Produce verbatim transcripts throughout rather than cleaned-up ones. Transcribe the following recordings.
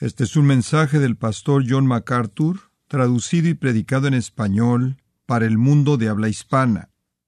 Este es un mensaje del pastor John MacArthur, traducido y predicado en español para el mundo de habla hispana.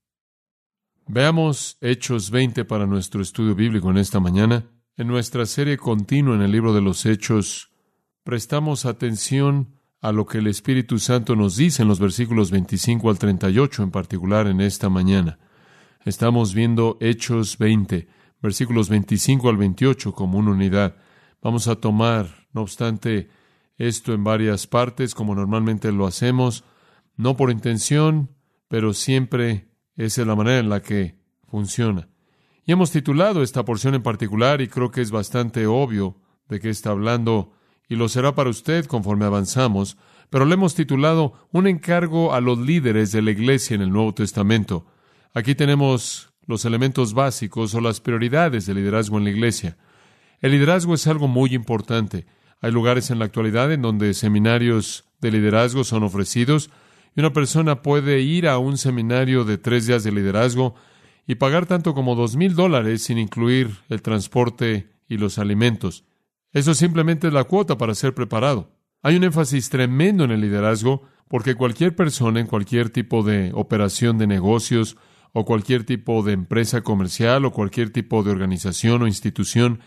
Veamos Hechos veinte para nuestro estudio bíblico en esta mañana. En nuestra serie continua en el libro de los Hechos, prestamos atención a lo que el Espíritu Santo nos dice en los versículos veinticinco al treinta y ocho, en particular en esta mañana. Estamos viendo Hechos veinte, versículos veinticinco al veintiocho como una unidad. Vamos a tomar, no obstante, esto en varias partes, como normalmente lo hacemos, no por intención, pero siempre esa es la manera en la que funciona. Y hemos titulado esta porción en particular, y creo que es bastante obvio de qué está hablando, y lo será para usted conforme avanzamos, pero le hemos titulado Un encargo a los líderes de la iglesia en el Nuevo Testamento. Aquí tenemos los elementos básicos o las prioridades del liderazgo en la iglesia. El liderazgo es algo muy importante. Hay lugares en la actualidad en donde seminarios de liderazgo son ofrecidos, y una persona puede ir a un seminario de tres días de liderazgo y pagar tanto como dos mil dólares sin incluir el transporte y los alimentos. Eso simplemente es la cuota para ser preparado. Hay un énfasis tremendo en el liderazgo porque cualquier persona en cualquier tipo de operación de negocios o cualquier tipo de empresa comercial o cualquier tipo de organización o institución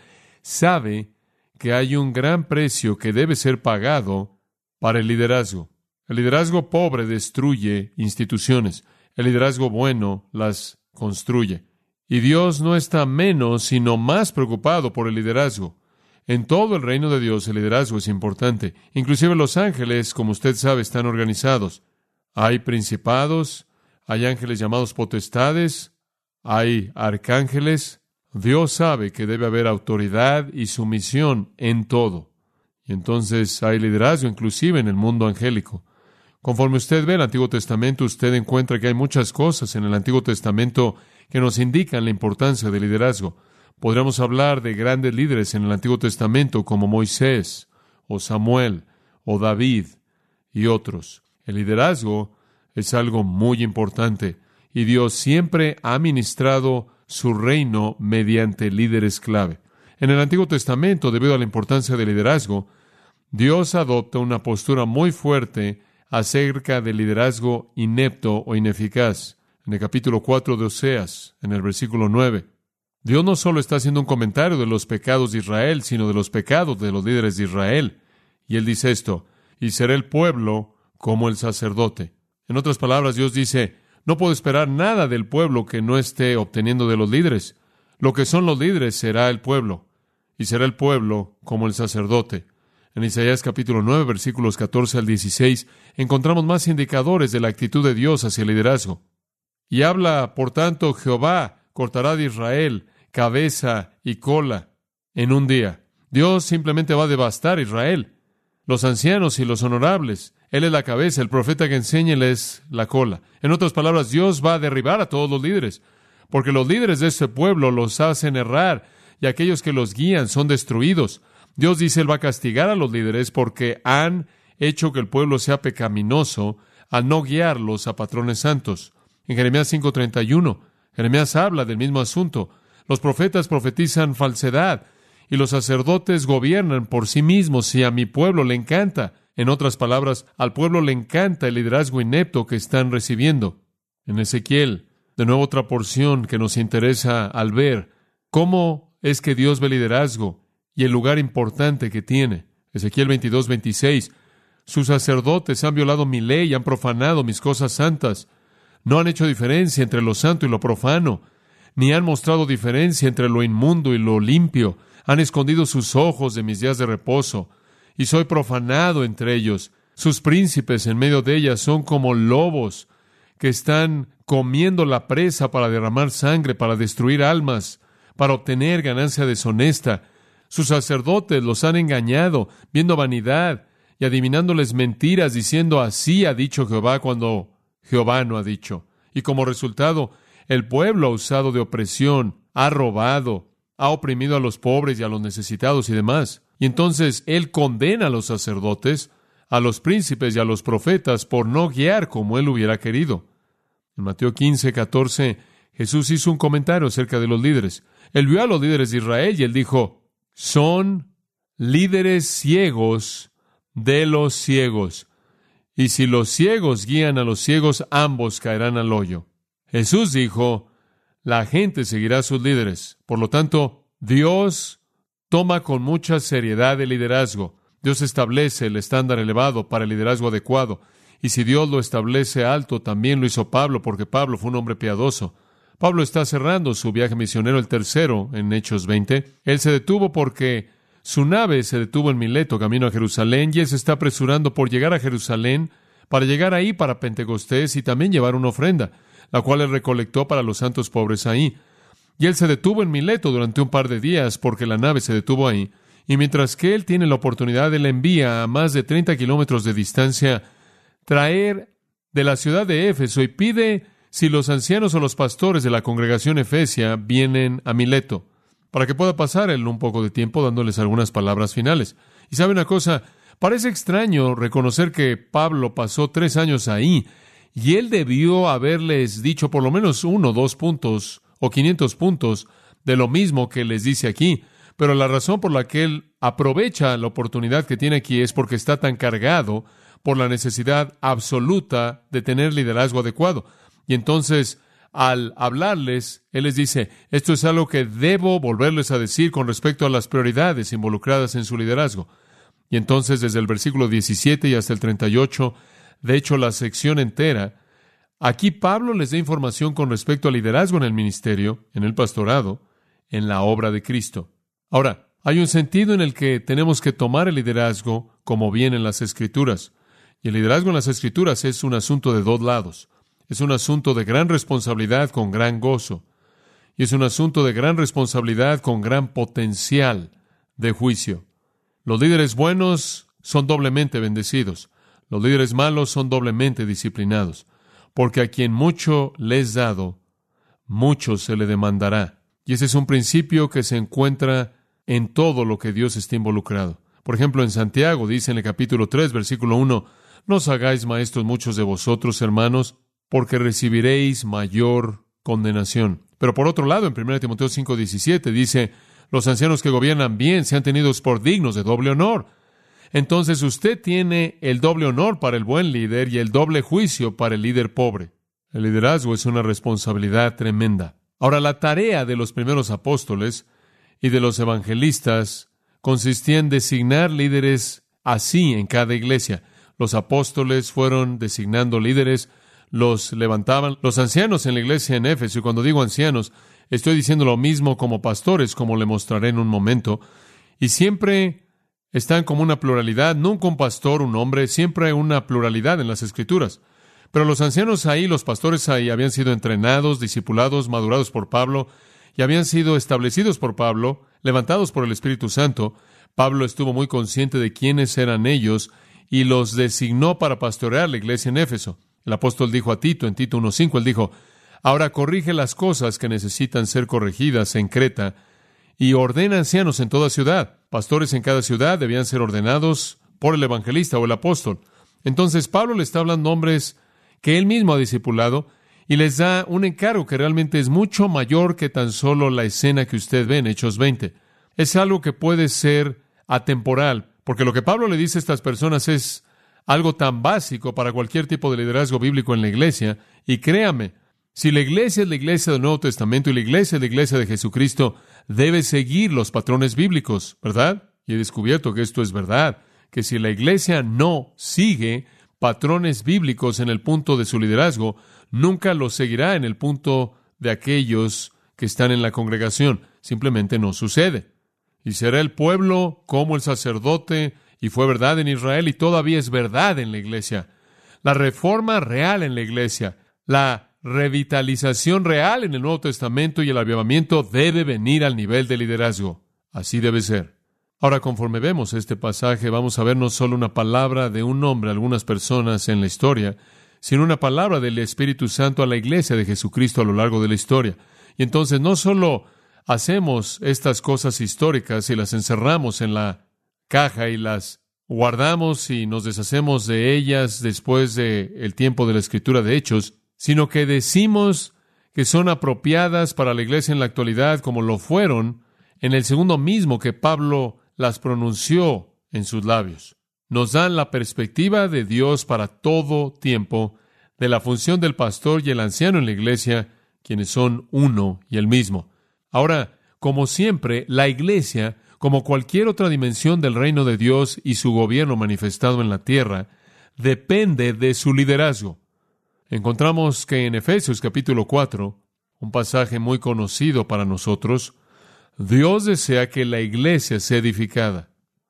sabe que hay un gran precio que debe ser pagado para el liderazgo. El liderazgo pobre destruye instituciones. El liderazgo bueno las construye. Y Dios no está menos, sino más preocupado por el liderazgo. En todo el reino de Dios, el liderazgo es importante. Inclusive los ángeles, como usted sabe, están organizados. Hay principados, hay ángeles llamados potestades, hay arcángeles. Dios sabe que debe haber autoridad y sumisión en todo. Y entonces hay liderazgo inclusive en el mundo angélico. Conforme usted ve el Antiguo Testamento, usted encuentra que hay muchas cosas en el Antiguo Testamento que nos indican la importancia del liderazgo. Podríamos hablar de grandes líderes en el Antiguo Testamento como Moisés, o Samuel, o David, y otros. El liderazgo es algo muy importante, y Dios siempre ha ministrado su reino mediante líderes clave. En el Antiguo Testamento, debido a la importancia del liderazgo, Dios adopta una postura muy fuerte acerca del liderazgo inepto o ineficaz. En el capítulo cuatro de Oseas, en el versículo nueve, Dios no solo está haciendo un comentario de los pecados de Israel, sino de los pecados de los líderes de Israel. Y Él dice esto: y será el pueblo como el sacerdote. En otras palabras, Dios dice: no puedo esperar nada del pueblo que no esté obteniendo de los líderes. Lo que son los líderes será el pueblo, y será el pueblo como el sacerdote. En Isaías capítulo nueve, versículos catorce al dieciséis, encontramos más indicadores de la actitud de Dios hacia el liderazgo. Y habla, por tanto, Jehová cortará de Israel cabeza y cola en un día. Dios simplemente va a devastar a Israel. Los ancianos y los honorables, Él es la cabeza, el profeta que enseña Él es la cola. En otras palabras, Dios va a derribar a todos los líderes, porque los líderes de este pueblo los hacen errar, y aquellos que los guían son destruidos. Dios dice, Él va a castigar a los líderes porque han hecho que el pueblo sea pecaminoso al no guiarlos a patrones santos. En Jeremías cinco treinta y uno, Jeremías habla del mismo asunto. Los profetas profetizan falsedad y los sacerdotes gobiernan por sí mismos y a mi pueblo le encanta. En otras palabras, al pueblo le encanta el liderazgo inepto que están recibiendo. En Ezequiel, de nuevo otra porción que nos interesa al ver cómo es que Dios ve liderazgo y el lugar importante que tiene. Ezequiel veintidós veintiséis, sus sacerdotes han violado mi ley y han profanado mis cosas santas. No han hecho diferencia entre lo santo y lo profano, ni han mostrado diferencia entre lo inmundo y lo limpio. Han escondido sus ojos de mis días de reposo, y soy profanado entre ellos. Sus príncipes en medio de ellas son como lobos que están comiendo la presa para derramar sangre, para destruir almas, para obtener ganancia deshonesta. Sus sacerdotes los han engañado, viendo vanidad y adivinándoles mentiras, diciendo así ha dicho Jehová cuando Jehová no ha dicho. Y como resultado, el pueblo ha usado de opresión, ha robado, ha oprimido a los pobres y a los necesitados y demás. Y entonces Él condena a los sacerdotes, a los príncipes y a los profetas por no guiar como Él hubiera querido. En Mateo quince, catorce, Jesús hizo un comentario acerca de los líderes. Él vio a los líderes de Israel y Él dijo, son líderes ciegos de los ciegos. Y si los ciegos guían a los ciegos, ambos caerán al hoyo. Jesús dijo, la gente seguirá a sus líderes. Por lo tanto, Dios toma con mucha seriedad el liderazgo. Dios establece el estándar elevado para el liderazgo adecuado. Y si Dios lo establece alto, también lo hizo Pablo, porque Pablo fue un hombre piadoso. Pablo está cerrando su viaje misionero, el tercero, en Hechos veinte. Él se detuvo porque su nave se detuvo en Mileto, camino a Jerusalén, y él se está apresurando por llegar a Jerusalén, para llegar ahí para Pentecostés y también llevar una ofrenda, la cual él recolectó para los santos pobres ahí. Y él se detuvo en Mileto durante un par de días porque la nave se detuvo ahí. Y mientras que él tiene la oportunidad, él envía a más de treinta kilómetros de distancia traer de la ciudad de Éfeso y pide si los ancianos o los pastores de la congregación efesia vienen a Mileto, para que pueda pasar él un poco de tiempo dándoles algunas palabras finales. Y sabe una cosa, parece extraño reconocer que Pablo pasó tres años ahí y él debió haberles dicho por lo menos uno, dos puntos o quinientos puntos de lo mismo que les dice aquí. Pero la razón por la que él aprovecha la oportunidad que tiene aquí es porque está tan cargado por la necesidad absoluta de tener liderazgo adecuado. Y entonces, al hablarles, él les dice, esto es algo que debo volverles a decir con respecto a las prioridades involucradas en su liderazgo. Y entonces, desde el versículo diecisiete y hasta el treinta y ocho, de hecho, la sección entera, aquí Pablo les da información con respecto al liderazgo en el ministerio, en el pastorado, en la obra de Cristo. Ahora, hay un sentido en el que tenemos que tomar el liderazgo como viene en las Escrituras. Y el liderazgo en las Escrituras es un asunto de dos lados. Es un asunto de gran responsabilidad con gran gozo. Y es un asunto de gran responsabilidad con gran potencial de juicio. Los líderes buenos son doblemente bendecidos. Los líderes malos son doblemente disciplinados. Porque a quien mucho le es dado, mucho se le demandará. Y ese es un principio que se encuentra en todo lo que Dios está involucrado. Por ejemplo, en Santiago dice en el capítulo tres, versículo uno, no os hagáis maestros muchos de vosotros, hermanos, porque recibiréis mayor condenación. Pero por otro lado, en primera Timoteo cinco diecisiete dice, los ancianos que gobiernan bien sean tenidos por dignos de doble honor. Entonces usted tiene el doble honor para el buen líder y el doble juicio para el líder pobre. El liderazgo es una responsabilidad tremenda. Ahora, la tarea de los primeros apóstoles y de los evangelistas consistía en designar líderes así en cada iglesia. Los apóstoles fueron designando líderes, los levantaban. Los ancianos en la iglesia en Éfeso, y cuando digo ancianos, estoy diciendo lo mismo como pastores, como le mostraré en un momento, y siempre están como una pluralidad, nunca un pastor, un hombre, siempre hay una pluralidad en las Escrituras. Pero los ancianos ahí, los pastores ahí, habían sido entrenados, discipulados, madurados por Pablo, y habían sido establecidos por Pablo, levantados por el Espíritu Santo. Pablo estuvo muy consciente de quiénes eran ellos, y los designó para pastorear la iglesia en Éfeso. El apóstol dijo a Tito, en Tito uno cinco, él dijo, ahora corrige las cosas que necesitan ser corregidas en Creta, y ordena ancianos en toda ciudad. Pastores en cada ciudad debían ser ordenados por el evangelista o el apóstol. Entonces Pablo le está hablando a hombres que él mismo ha discipulado, y les da un encargo que realmente es mucho mayor que tan solo la escena que usted ve en Hechos veinte. Es algo que puede ser atemporal, porque lo que Pablo le dice a estas personas es algo tan básico para cualquier tipo de liderazgo bíblico en la iglesia, y créame, si la iglesia es la iglesia del Nuevo Testamento y la iglesia es la iglesia de Jesucristo, debe seguir los patrones bíblicos, ¿verdad? Y he descubierto que esto es verdad, que si la iglesia no sigue patrones bíblicos en el punto de su liderazgo, nunca los seguirá en el punto de aquellos que están en la congregación. Simplemente no sucede. Y será el pueblo como el sacerdote, y fue verdad en Israel, y todavía es verdad en la iglesia. La reforma real en la iglesia, la revitalización real en el Nuevo Testamento y el avivamiento debe venir al nivel de liderazgo. Así debe ser. Ahora, conforme vemos este pasaje, vamos a ver no solo una palabra de un hombre a algunas personas en la historia, sino una palabra del Espíritu Santo a la iglesia de Jesucristo a lo largo de la historia. Y entonces no solo hacemos estas cosas históricas y las encerramos en la caja y las guardamos y nos deshacemos de ellas después del tiempo de la escritura de Hechos, sino que decimos que son apropiadas para la iglesia en la actualidad como lo fueron en el segundo mismo que Pablo las pronunció en sus labios. Nos dan la perspectiva de Dios para todo tiempo, de la función del pastor y el anciano en la iglesia, quienes son uno y el mismo. Ahora, como siempre, la iglesia, como cualquier otra dimensión del reino de Dios y su gobierno manifestado en la tierra, depende de su liderazgo. Encontramos que en Efesios capítulo cuatro, un pasaje muy conocido para nosotros, Dios desea que la iglesia sea edificada.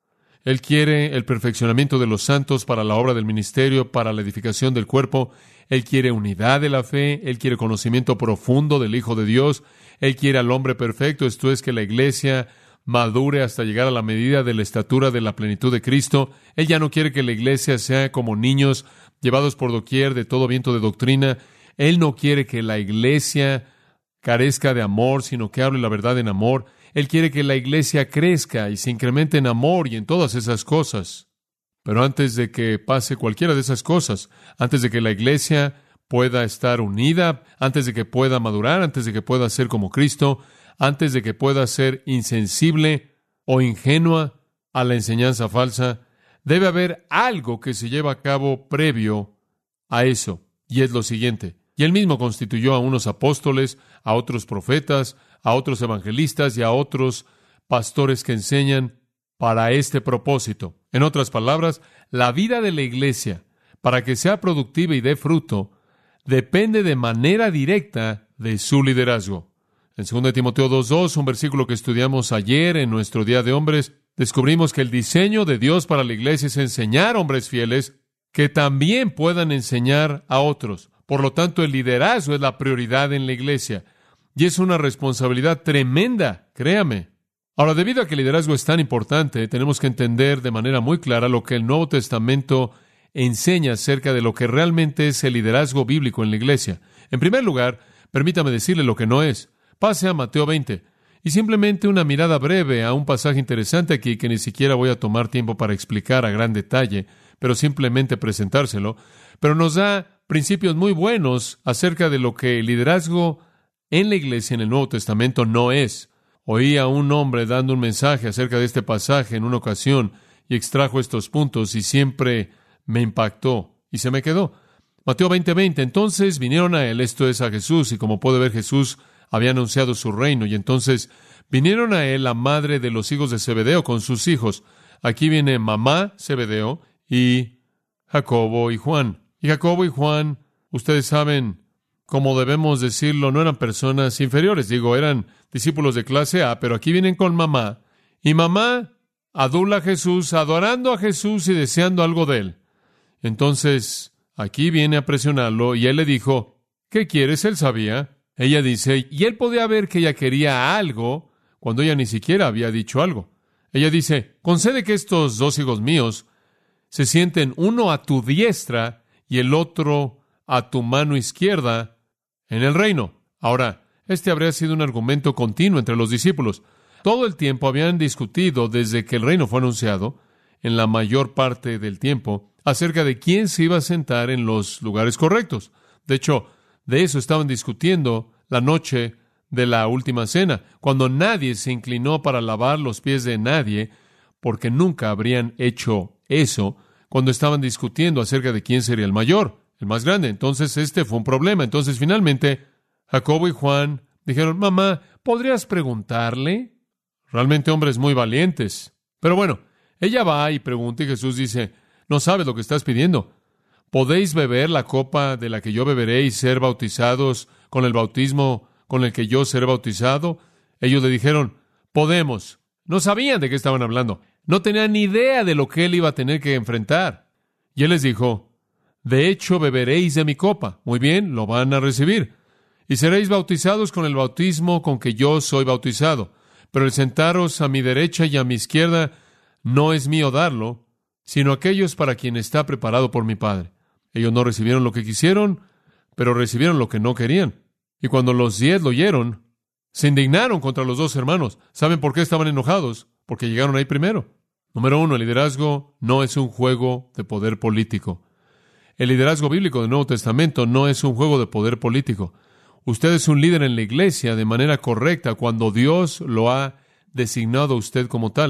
Él quiere el perfeccionamiento de los santos para la obra del ministerio, para la edificación del cuerpo. Él quiere unidad de la fe. Él quiere conocimiento profundo del Hijo de Dios. Él quiere al hombre perfecto, esto es, que la iglesia madure hasta llegar a la medida de la estatura de la plenitud de Cristo. Él ya no quiere que la iglesia sea como niños llevados por doquier de todo viento de doctrina. Él no quiere que la iglesia carezca de amor, sino que hable la verdad en amor. Él quiere que la iglesia crezca y se incremente en amor y en todas esas cosas. Pero antes de que pase cualquiera de esas cosas, antes de que la iglesia pueda estar unida, antes de que pueda madurar, antes de que pueda ser como Cristo, antes de que pueda ser insensible o ingenua a la enseñanza falsa, debe haber algo que se lleva a cabo previo a eso, y es lo siguiente. Y él mismo constituyó a unos apóstoles, a otros profetas, a otros evangelistas y a otros pastores que enseñan para este propósito. En otras palabras, la vida de la iglesia, para que sea productiva y dé fruto, depende de manera directa de su liderazgo. En segunda Timoteo dos dos, un versículo que estudiamos ayer en nuestro Día de Hombres, descubrimos que el diseño de Dios para la iglesia es enseñar hombres fieles que también puedan enseñar a otros. Por lo tanto, el liderazgo es la prioridad en la iglesia. Y es una responsabilidad tremenda, créame. Ahora, debido a que el liderazgo es tan importante, tenemos que entender de manera muy clara lo que el Nuevo Testamento enseña acerca de lo que realmente es el liderazgo bíblico en la iglesia. En primer lugar, permítame decirle lo que no es. Pase a Mateo veinte. Y simplemente una mirada breve a un pasaje interesante aquí que ni siquiera voy a tomar tiempo para explicar a gran detalle, pero simplemente presentárselo. Pero nos da principios muy buenos acerca de lo que el liderazgo en la iglesia en el Nuevo Testamento no es. Oí a un hombre dando un mensaje acerca de este pasaje en una ocasión y extrajo estos puntos y siempre me impactó y se me quedó. Mateo veinte veinte. Entonces vinieron a él, esto es a Jesús, y como puede ver, Jesús había anunciado su reino, y entonces vinieron a él la madre de los hijos de Zebedeo con sus hijos. Aquí viene mamá Zebedeo y Jacobo y Juan. Y Jacobo y Juan, ustedes saben, como debemos decirlo, no eran personas inferiores, digo, eran discípulos de clase A, pero aquí vienen con mamá, y mamá adula a Jesús, adorando a Jesús y deseando algo de él. Entonces, aquí viene a presionarlo, y él le dijo, ¿qué quieres? Él sabía. Ella dice, y él podía ver que ella quería algo, cuando ella ni siquiera había dicho algo. Ella dice, concede que estos dos hijos míos se sienten uno a tu diestra y el otro a tu mano izquierda en el reino. Ahora, este habría sido un argumento continuo entre los discípulos. Todo el tiempo habían discutido desde que el reino fue anunciado, en la mayor parte del tiempo, acerca de quién se iba a sentar en los lugares correctos. De hecho, de eso estaban discutiendo la noche de la última cena, cuando nadie se inclinó para lavar los pies de nadie, porque nunca habrían hecho eso, cuando estaban discutiendo acerca de quién sería el mayor, el más grande. Entonces, este fue un problema. Entonces, finalmente, Jacobo y Juan dijeron, mamá, ¿podrías preguntarle? Realmente hombres muy valientes. Pero bueno, ella va y pregunta y Jesús dice, no sabes lo que estás pidiendo. ¿Podéis beber la copa de la que yo beberé y ser bautizados con el bautismo con el que yo seré bautizado? Ellos le dijeron, podemos. No sabían de qué estaban hablando. No tenían ni idea de lo que él iba a tener que enfrentar. Y él les dijo, de hecho beberéis de mi copa. Muy bien, lo van a recibir. Y seréis bautizados con el bautismo con que yo soy bautizado. Pero el sentaros a mi derecha y a mi izquierda no es mío darlo, sino aquellos para quien está preparado por mi Padre. Ellos no recibieron lo que quisieron, pero recibieron lo que no querían. Y cuando los diez lo oyeron, se indignaron contra los dos hermanos. ¿Saben por qué estaban enojados? Porque llegaron ahí primero. Número uno, el liderazgo no es un juego de poder político. El liderazgo bíblico del Nuevo Testamento no es un juego de poder político. Usted es un líder en la iglesia de manera correcta cuando Dios lo ha designado a usted como tal.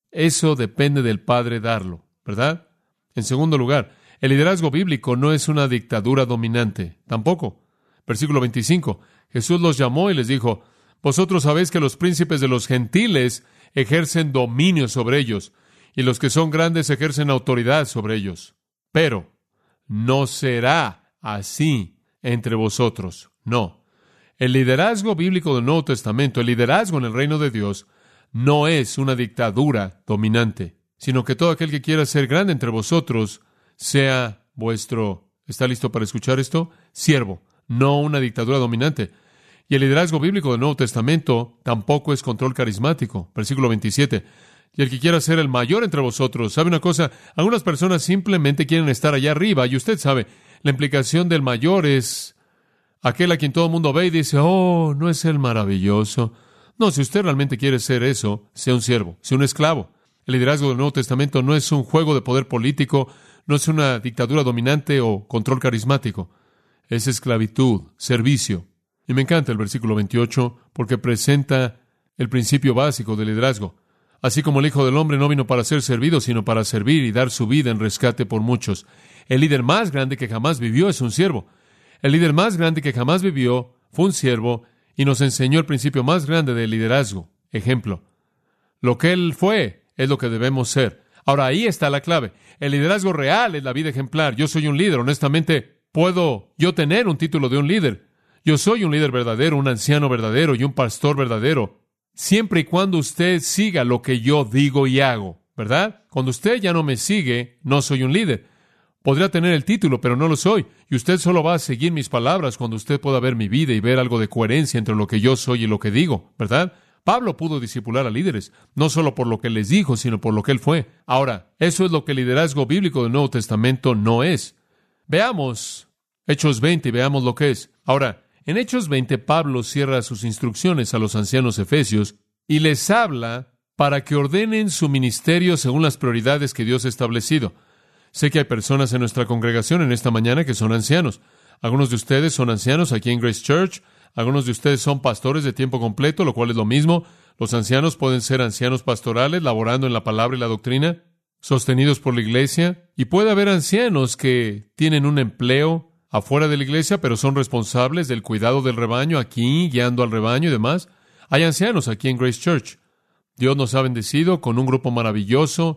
Eso depende del Padre darlo, ¿verdad? En segundo lugar, el liderazgo bíblico no es una dictadura dominante, tampoco. Versículo veinticinco, Jesús los llamó y les dijo, vosotros sabéis que los príncipes de los gentiles ejercen dominio sobre ellos, y los que son grandes ejercen autoridad sobre ellos. Pero no será así entre vosotros. No. El liderazgo bíblico del Nuevo Testamento, el liderazgo en el reino de Dios, no es una dictadura dominante, sino que todo aquel que quiera ser grande entre vosotros sea vuestro, ¿está listo para escuchar esto? Siervo, no una dictadura dominante. Y el liderazgo bíblico del Nuevo Testamento tampoco es control carismático. Versículo veintisiete. Y el que quiera ser el mayor entre vosotros, ¿sabe una cosa? Algunas personas simplemente quieren estar allá arriba, y usted sabe, la implicación del mayor es aquel a quien todo el mundo ve y dice, oh, ¿no es él maravilloso? No, si usted realmente quiere ser eso, sea un siervo, sea un esclavo. El liderazgo del Nuevo Testamento no es un juego de poder político, no es una dictadura dominante o control carismático. Es esclavitud, servicio. Y me encanta el versículo veintiocho porque presenta el principio básico del liderazgo. Así como el Hijo del Hombre no vino para ser servido, sino para servir y dar su vida en rescate por muchos. El líder más grande que jamás vivió es un siervo. El líder más grande que jamás vivió fue un siervo y nos enseñó el principio más grande del liderazgo. Ejemplo. Lo que él fue es lo que debemos ser. Ahora, ahí está la clave. El liderazgo real es la vida ejemplar. Yo soy un líder. Honestamente, ¿puedo yo tener un título de un líder? Yo soy un líder verdadero, un anciano verdadero y un pastor verdadero, siempre y cuando usted siga lo que yo digo y hago, ¿verdad? Cuando usted ya no me sigue, no soy un líder. Podría tener el título, pero no lo soy. Y usted solo va a seguir mis palabras cuando usted pueda ver mi vida y ver algo de coherencia entre lo que yo soy y lo que digo, ¿verdad? Pablo pudo discipular a líderes, no solo por lo que les dijo, sino por lo que él fue. Ahora, eso es lo que el liderazgo bíblico del Nuevo Testamento no es. Veamos Hechos veinte y veamos lo que es. Ahora, en Hechos veinte, Pablo cierra sus instrucciones a los ancianos efesios y les habla para que ordenen su ministerio según las prioridades que Dios ha establecido. Sé que hay personas en nuestra congregación en esta mañana que son ancianos. Algunos de ustedes son ancianos aquí en Grace Church. Algunos de ustedes son pastores de tiempo completo, lo cual es lo mismo. Los ancianos pueden ser ancianos pastorales, laborando en la palabra y la doctrina, sostenidos por la iglesia. Y puede haber ancianos que tienen un empleo afuera de la iglesia, pero son responsables del cuidado del rebaño aquí, guiando al rebaño y demás. Hay ancianos aquí en Grace Church. Dios nos ha bendecido con un grupo maravilloso,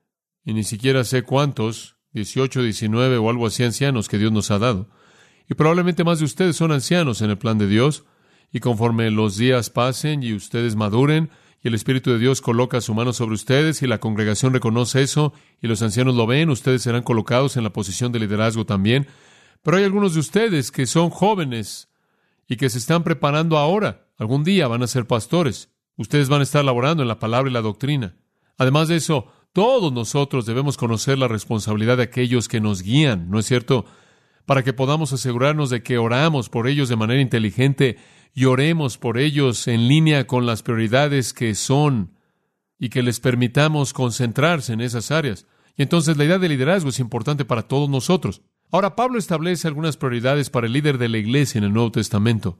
y ni siquiera sé cuántos, dieciocho, diecinueve o algo así ancianos que Dios nos ha dado. Y probablemente más de ustedes son ancianos en el plan de Dios, y conforme los días pasen y ustedes maduren, y el Espíritu de Dios coloca su mano sobre ustedes, y la congregación reconoce eso, y los ancianos lo ven, ustedes serán colocados en la posición de liderazgo también. Pero hay algunos de ustedes que son jóvenes y que se están preparando ahora. Algún día van a ser pastores. Ustedes van a estar laborando en la palabra y la doctrina. Además de eso, todos nosotros debemos conocer la responsabilidad de aquellos que nos guían, ¿no es cierto? Para que podamos asegurarnos de que oramos por ellos de manera inteligente y oremos por ellos en línea con las prioridades que son y que les permitamos concentrarse en esas áreas. Y entonces la idea de liderazgo es importante para todos nosotros. Ahora, Pablo establece algunas prioridades para el líder de la iglesia en el Nuevo Testamento.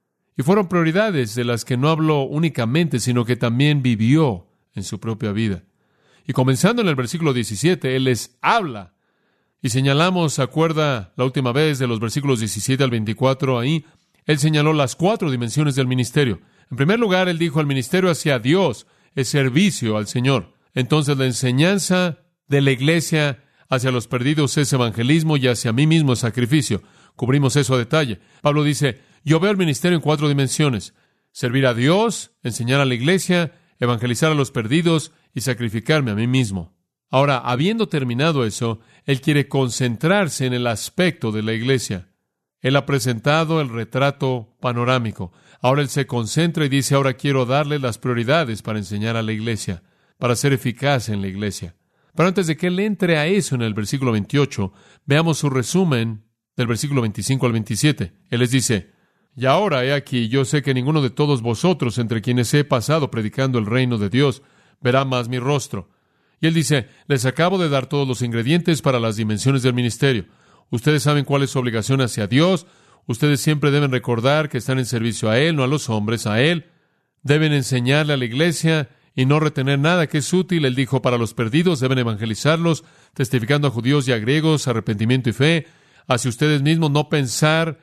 Y fueron prioridades de las que no habló únicamente, sino que también vivió en su propia vida. Y comenzando en el versículo diecisiete, él les habla. Y señalamos, ¿se acuerda la última vez de los versículos diecisiete al veinticuatro ahí? Él señaló las cuatro dimensiones del ministerio. En primer lugar, él dijo, el ministerio hacia Dios es servicio al Señor. Entonces, la enseñanza de la iglesia hacia los perdidos es evangelismo y hacia mí mismo es sacrificio. Cubrimos eso a detalle. Pablo dice, yo veo el ministerio en cuatro dimensiones. Servir a Dios, enseñar a la iglesia, evangelizar a los perdidos y sacrificarme a mí mismo. Ahora, habiendo terminado eso, él quiere concentrarse en el aspecto de la iglesia. Él ha presentado el retrato panorámico. Ahora él se concentra y dice, ahora quiero darle las prioridades para enseñar a la iglesia, para ser eficaz en la iglesia. Pero antes de que él entre a eso en el versículo veintiocho, veamos su resumen del versículo veinticinco al veintisiete. Él les dice, y ahora he aquí, yo sé que ninguno de todos vosotros, entre quienes he pasado predicando el reino de Dios, verá más mi rostro. Y él dice, les acabo de dar todos los ingredientes para las dimensiones del ministerio. Ustedes saben cuál es su obligación hacia Dios. Ustedes siempre deben recordar que están en servicio a Él, no a los hombres, a Él. Deben enseñarle a la iglesia y no retener nada que es útil. Él dijo, para los perdidos deben evangelizarlos, testificando a judíos y a griegos arrepentimiento y fe. Hacia ustedes mismos, no pensar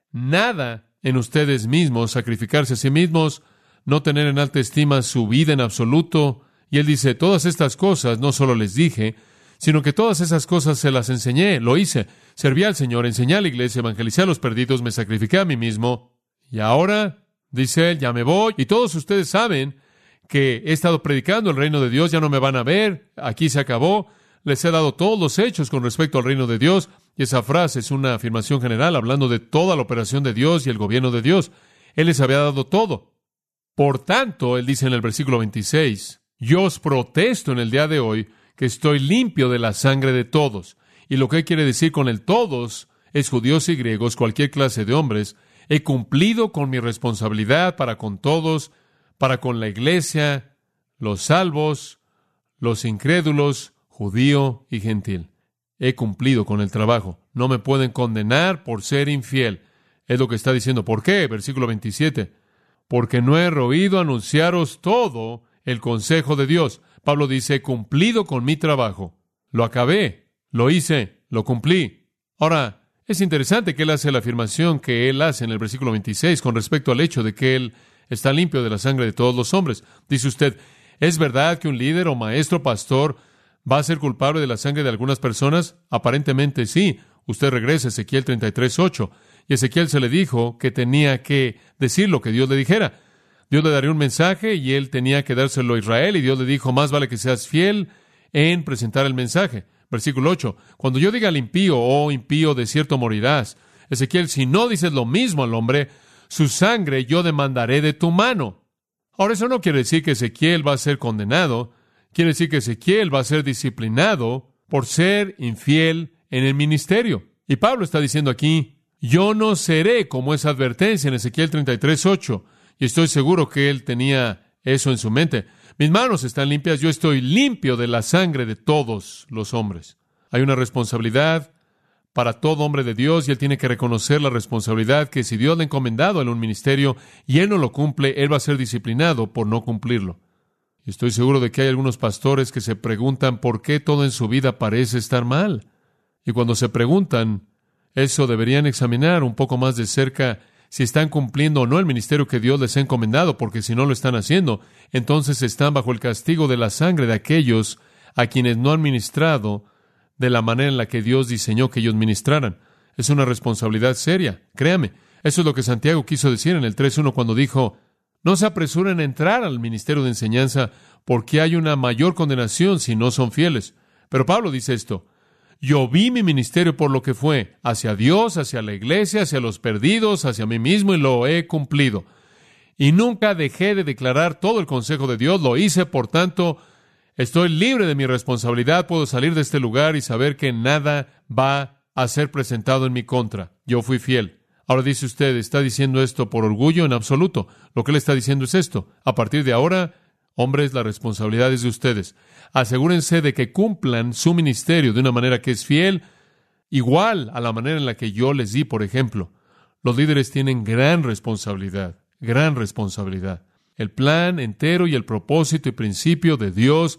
nada en ustedes mismos, sacrificarse a sí mismos, no tener en alta estima su vida en absoluto. Y él dice, todas estas cosas no solo les dije, sino que todas esas cosas se las enseñé, lo hice. Serví al Señor, enseñé a la iglesia, evangelicé a los perdidos, me sacrifiqué a mí mismo. Y ahora, dice él, ya me voy. Y todos ustedes saben que he estado predicando el reino de Dios, ya no me van a ver, aquí se acabó. Les he dado todos los hechos con respecto al reino de Dios. Y esa frase es una afirmación general, hablando de toda la operación de Dios y el gobierno de Dios. Él les había dado todo. Por tanto, él dice en el versículo veintiséis, yo os protesto en el día de hoy que estoy limpio de la sangre de todos. Y lo que él quiere decir con el todos es judíos y griegos, cualquier clase de hombres. He cumplido con mi responsabilidad para con todos, para con la iglesia, los salvos, los incrédulos, judío y gentil. He cumplido con el trabajo. No me pueden condenar por ser infiel. Es lo que está diciendo. ¿Por qué? Versículo veintisiete. Porque no he oído anunciaros todo el consejo de Dios. Pablo dice, he cumplido con mi trabajo. Lo acabé, lo hice, lo cumplí. Ahora, es interesante que él hace la afirmación que él hace en el versículo veintiséis con respecto al hecho de que él está limpio de la sangre de todos los hombres. Dice usted, ¿es verdad que un líder o maestro pastor va a ser culpable de la sangre de algunas personas? Aparentemente sí. Usted regresa a Ezequiel treinta y tres, ocho. Y Ezequiel se le dijo que tenía que decir lo que Dios le dijera. Dios le daría un mensaje y él tenía que dárselo a Israel. Y Dios le dijo, más vale que seas fiel en presentar el mensaje. Versículo ocho. Cuando yo diga al impío, oh impío, de cierto morirás. Ezequiel, si no dices lo mismo al hombre, su sangre yo demandaré de tu mano. Ahora, eso no quiere decir que Ezequiel va a ser condenado. Quiere decir que Ezequiel va a ser disciplinado por ser infiel en el ministerio. Y Pablo está diciendo aquí, yo no seré como esa advertencia en Ezequiel treinta y tres, ocho. Y estoy seguro que él tenía eso en su mente. Mis manos están limpias, yo estoy limpio de la sangre de todos los hombres. Hay una responsabilidad para todo hombre de Dios y él tiene que reconocer la responsabilidad que si Dios le ha encomendado a él un ministerio y él no lo cumple, él va a ser disciplinado por no cumplirlo. Y estoy seguro de que hay algunos pastores que se preguntan por qué todo en su vida parece estar mal. Y cuando se preguntan eso, deberían examinar un poco más de cerca si están cumpliendo o no el ministerio que Dios les ha encomendado, porque si no lo están haciendo, entonces están bajo el castigo de la sangre de aquellos a quienes no han ministrado de la manera en la que Dios diseñó que ellos ministraran. Es una responsabilidad seria, créame. Eso es lo que Santiago quiso decir en el tres uno cuando dijo, no se apresuren a entrar al ministerio de enseñanza porque hay una mayor condenación si no son fieles. Pero Pablo dice esto, yo vi mi ministerio por lo que fue, hacia Dios, hacia la iglesia, hacia los perdidos, hacia mí mismo, y lo he cumplido. Y nunca dejé de declarar todo el consejo de Dios, lo hice, por tanto, estoy libre de mi responsabilidad, puedo salir de este lugar y saber que nada va a ser presentado en mi contra. Yo fui fiel. Ahora dice usted, ¿está diciendo esto por orgullo? En absoluto. Lo que él está diciendo es esto. A partir de ahora, hombres, la responsabilidad es de ustedes. Asegúrense de que cumplan su ministerio de una manera que es fiel, igual a la manera en la que yo les di, por ejemplo. Los líderes tienen gran responsabilidad, gran responsabilidad. El plan entero y el propósito y principio de Dios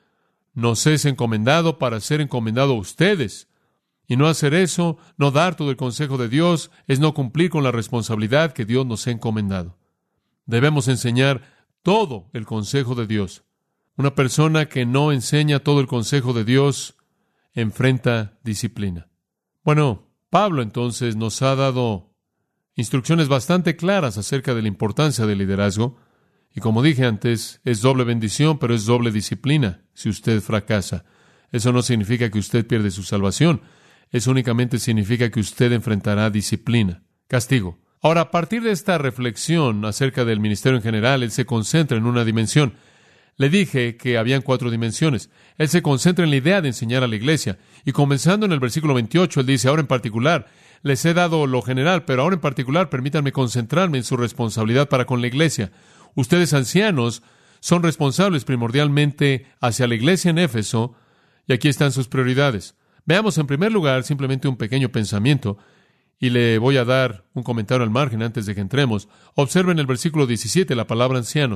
nos es encomendado para ser encomendado a ustedes. Y no hacer eso, no dar todo el consejo de Dios, es no cumplir con la responsabilidad que Dios nos ha encomendado. Debemos enseñar todo el consejo de Dios. Una persona que no enseña todo el consejo de Dios enfrenta disciplina. Bueno, Pablo entonces nos ha dado instrucciones bastante claras acerca de la importancia del liderazgo. Y como dije antes, es doble bendición, pero es doble disciplina si usted fracasa. Eso no significa que usted pierde su salvación. Eso únicamente significa que usted enfrentará disciplina, castigo. Ahora, a partir de esta reflexión acerca del ministerio en general, él se concentra en una dimensión. Le dije que habían cuatro dimensiones. Él se concentra en la idea de enseñar a la iglesia. Y comenzando en el versículo veintiocho, él dice, ahora en particular, les he dado lo general, pero ahora en particular, permítanme concentrarme en su responsabilidad para con la iglesia. Ustedes, ancianos, son responsables primordialmente hacia la iglesia en Éfeso, y aquí están sus prioridades. Veamos en primer lugar simplemente un pequeño pensamiento, y le voy a dar un comentario al margen antes de que entremos. Observen el versículo diecisiete, la palabra ancianos.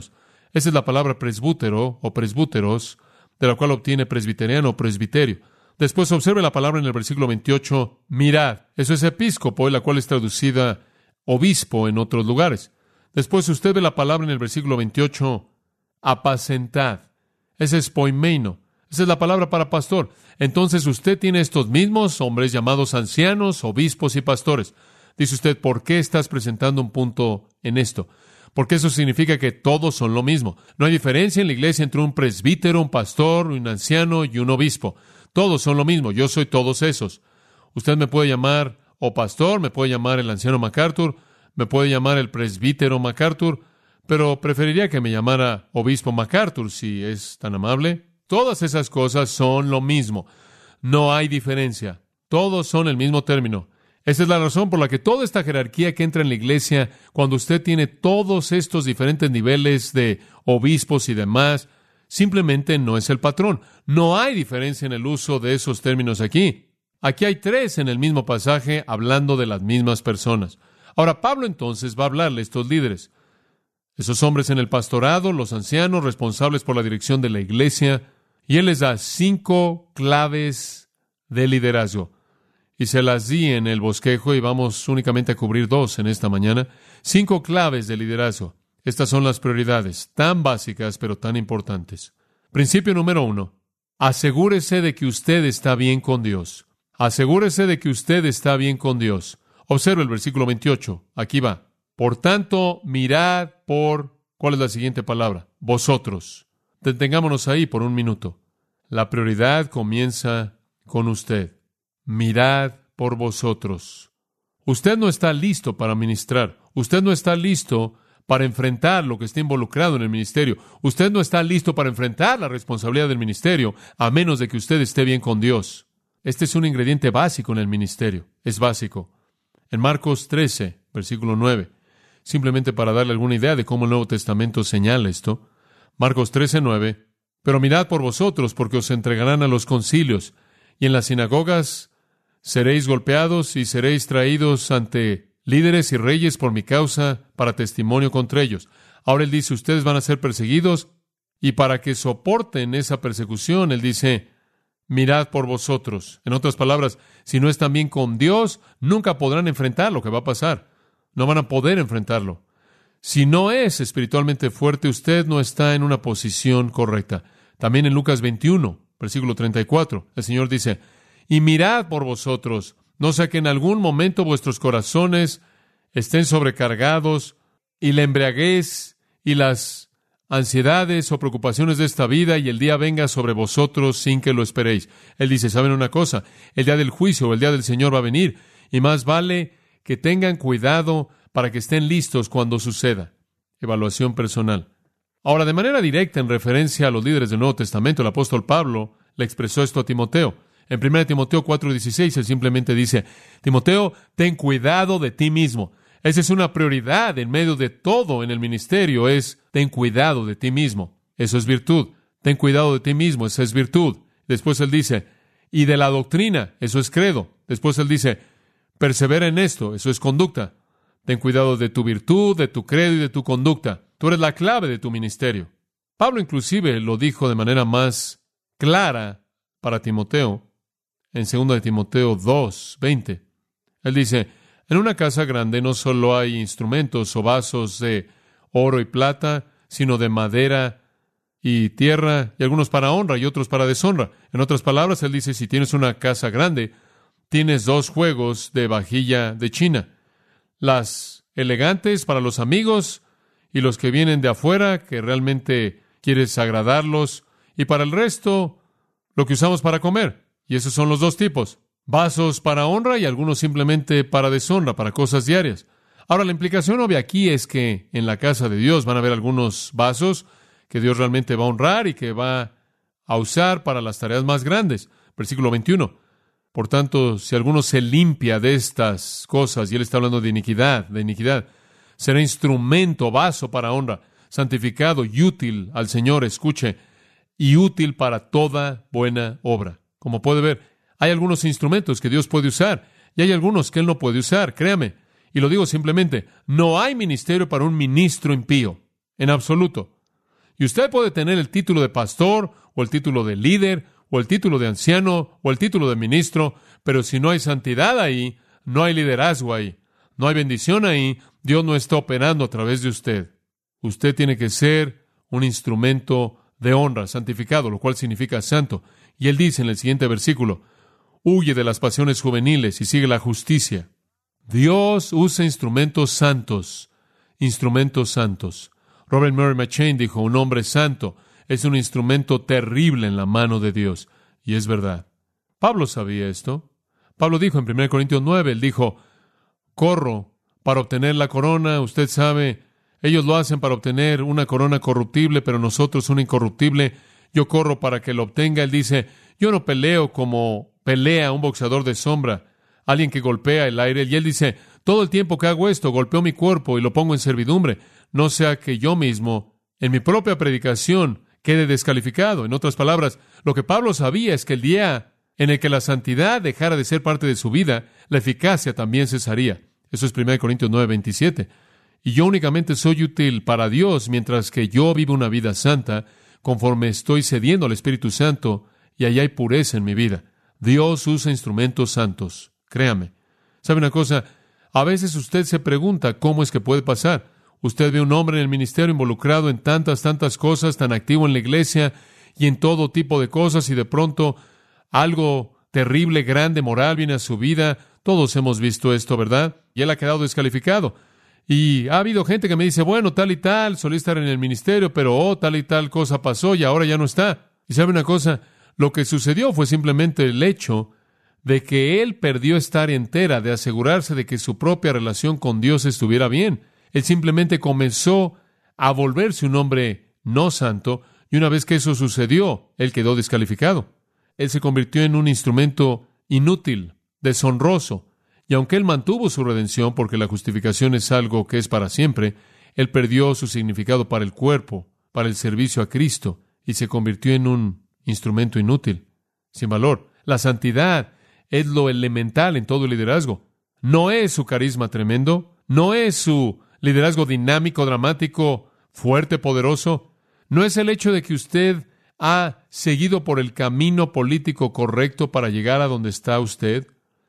Esa es la palabra presbútero o presbúteros, de la cual obtiene presbiteriano o presbiterio. Después observe la palabra en el versículo veintiocho, mirad. Eso es episcopo, la cual es traducida obispo en otros lugares. Después usted ve la palabra en el versículo veintiocho, apacentad. Ese es poimeino. Esa es la palabra para pastor. Entonces usted tiene estos mismos hombres llamados ancianos, obispos y pastores. Dice usted, ¿por qué estás presentando un punto en esto? Porque eso significa que todos son lo mismo. No hay diferencia en la iglesia entre un presbítero, un pastor, un anciano y un obispo. Todos son lo mismo. Yo soy todos esos. Usted me puede llamar o pastor, me puede llamar el anciano MacArthur, me puede llamar el presbítero MacArthur, pero preferiría que me llamara obispo MacArthur, si es tan amable. Todas esas cosas son lo mismo. No hay diferencia. Todos son el mismo término. Esa es la razón por la que toda esta jerarquía que entra en la iglesia, cuando usted tiene todos estos diferentes niveles de obispos y demás, simplemente no es el patrón. No hay diferencia en el uso de esos términos aquí. Aquí hay tres en el mismo pasaje hablando de las mismas personas. Ahora, Pablo entonces va a hablarle a estos líderes. Esos hombres en el pastorado, los ancianos responsables por la dirección de la iglesia, y él les da cinco claves de liderazgo. Y se las di en el bosquejo y vamos únicamente a cubrir dos en esta mañana. Cinco claves de liderazgo. Estas son las prioridades, tan básicas pero tan importantes. Principio número uno. Asegúrese de que usted está bien con Dios. Asegúrese de que usted está bien con Dios. Observe el versículo veintiocho. Aquí va. Por tanto, mirad por... ¿Cuál es la siguiente palabra? Vosotros. Detengámonos ahí por un minuto. La prioridad comienza con usted. Mirad por vosotros. Usted no está listo para ministrar. Usted no está listo para enfrentar lo que está involucrado en el ministerio. Usted no está listo para enfrentar la responsabilidad del ministerio, a menos de que usted esté bien con Dios. Este es un ingrediente básico en el ministerio. Es básico. En Marcos trece, versículo nueve, simplemente para darle alguna idea de cómo el Nuevo Testamento señala esto. Marcos trece, nueve. Pero mirad por vosotros, porque os entregarán a los concilios, y en las sinagogas seréis golpeados y seréis traídos ante líderes y reyes por mi causa para testimonio contra ellos. Ahora él dice, ustedes van a ser perseguidos, y para que soporten esa persecución, él dice, mirad por vosotros. En otras palabras, si no están bien con Dios, nunca podrán enfrentar lo que va a pasar. No van a poder enfrentarlo. Si no es espiritualmente fuerte, usted no está en una posición correcta. También en Lucas veintiuno, versículo treinta y cuatro, el Señor dice, y mirad por vosotros, no sea que en algún momento vuestros corazones estén sobrecargados y la embriaguez y las ansiedades o preocupaciones de esta vida y el día venga sobre vosotros sin que lo esperéis. Él dice, ¿saben una cosa? El día del juicio o el día del Señor va a venir y más vale que tengan cuidado para que estén listos cuando suceda. Evaluación personal. Ahora, de manera directa, en referencia a los líderes del Nuevo Testamento, el apóstol Pablo le expresó esto a Timoteo. En primera Timoteo cuatro dieciséis, él simplemente dice, Timoteo, ten cuidado de ti mismo. Esa es una prioridad en medio de todo en el ministerio, es ten cuidado de ti mismo. Eso es virtud. Ten cuidado de ti mismo, esa es virtud. Después él dice, y de la doctrina, eso es credo. Después él dice, persevera en esto, eso es conducta. Ten cuidado de tu virtud, de tu credo y de tu conducta. Tú eres la clave de tu ministerio. Pablo inclusive lo dijo de manera más clara para Timoteo, en segunda de Timoteo dos, veinte. Él dice, en una casa grande no solo hay instrumentos o vasos de oro y plata, sino de madera y tierra, y algunos para honra y otros para deshonra. En otras palabras, él dice, si tienes una casa grande, tienes dos juegos de vajilla de china. Las elegantes para los amigos y los que vienen de afuera, que realmente quieres agradarlos, y para el resto, lo que usamos para comer. Y esos son los dos tipos. Vasos para honra y algunos simplemente para deshonra, para cosas diarias. Ahora, la implicación obvia aquí es que en la casa de Dios van a haber algunos vasos que Dios realmente va a honrar y que va a usar para las tareas más grandes. Versículo veintiuno. Por tanto, si alguno se limpia de estas cosas, y él está hablando de iniquidad, de iniquidad, será instrumento, vaso para honra, santificado y útil al Señor, escuche, y útil para toda buena obra. Como puede ver, hay algunos instrumentos que Dios puede usar, y hay algunos que Él no puede usar, créame. Y lo digo simplemente, no hay ministerio para un ministro impío, en absoluto. Y usted puede tener el título de pastor, o el título de líder, o el título de anciano, o el título de ministro, pero si no hay santidad ahí, no hay liderazgo ahí, no hay bendición ahí, Dios no está operando a través de usted. Usted tiene que ser un instrumento de honra, santificado, lo cual significa santo. Y él dice en el siguiente versículo, huye de las pasiones juveniles y sigue la justicia. Dios usa instrumentos santos, instrumentos santos. Robert Murray McCheyne dijo, un hombre santo es un instrumento terrible en la mano de Dios. Y es verdad. Pablo sabía esto. Pablo dijo en primera Corintios nueve, él dijo, corro para obtener la corona. Usted sabe, ellos lo hacen para obtener una corona corruptible, pero nosotros una incorruptible. Yo corro para que lo obtenga. Él dice, yo no peleo como pelea un boxeador de sombra, alguien que golpea el aire. Y él dice, todo el tiempo que hago esto, golpeo mi cuerpo y lo pongo en servidumbre, no sea que yo mismo, en mi propia predicación, quede descalificado. En otras palabras, lo que Pablo sabía es que el día en el que la santidad dejara de ser parte de su vida, la eficacia también cesaría. Eso es primera Corintios nueve, veintisiete. Y yo únicamente soy útil para Dios mientras que yo vivo una vida santa, conforme estoy cediendo al Espíritu Santo, y allá hay pureza en mi vida. Dios usa instrumentos santos. Créame. ¿Sabe una cosa? A veces usted se pregunta cómo es que puede pasar. Usted ve a un hombre en el ministerio involucrado en tantas, tantas cosas, tan activo en la iglesia y en todo tipo de cosas, y de pronto algo terrible, grande, moral viene a su vida. Todos hemos visto esto, ¿verdad? Y él ha quedado descalificado. Y ha habido gente que me dice, bueno, tal y tal, solía estar en el ministerio, pero oh, tal y tal cosa pasó y ahora ya no está. Y ¿sabe una cosa? Lo que sucedió fue simplemente el hecho de que él perdió esta área entera de asegurarse de que su propia relación con Dios estuviera bien. Él simplemente comenzó a volverse un hombre no santo, y una vez que eso sucedió, él quedó descalificado. Él se convirtió en un instrumento inútil, deshonroso, y aunque él mantuvo su redención, porque la justificación es algo que es para siempre, él perdió su significado para el cuerpo, para el servicio a Cristo, y se convirtió en un instrumento inútil, sin valor. La santidad es lo elemental en todo el liderazgo. No es su carisma tremendo, no es su liderazgo dinámico, dramático, fuerte, poderoso. No es el hecho de que usted ha seguido por el camino político correcto para llegar a donde está usted.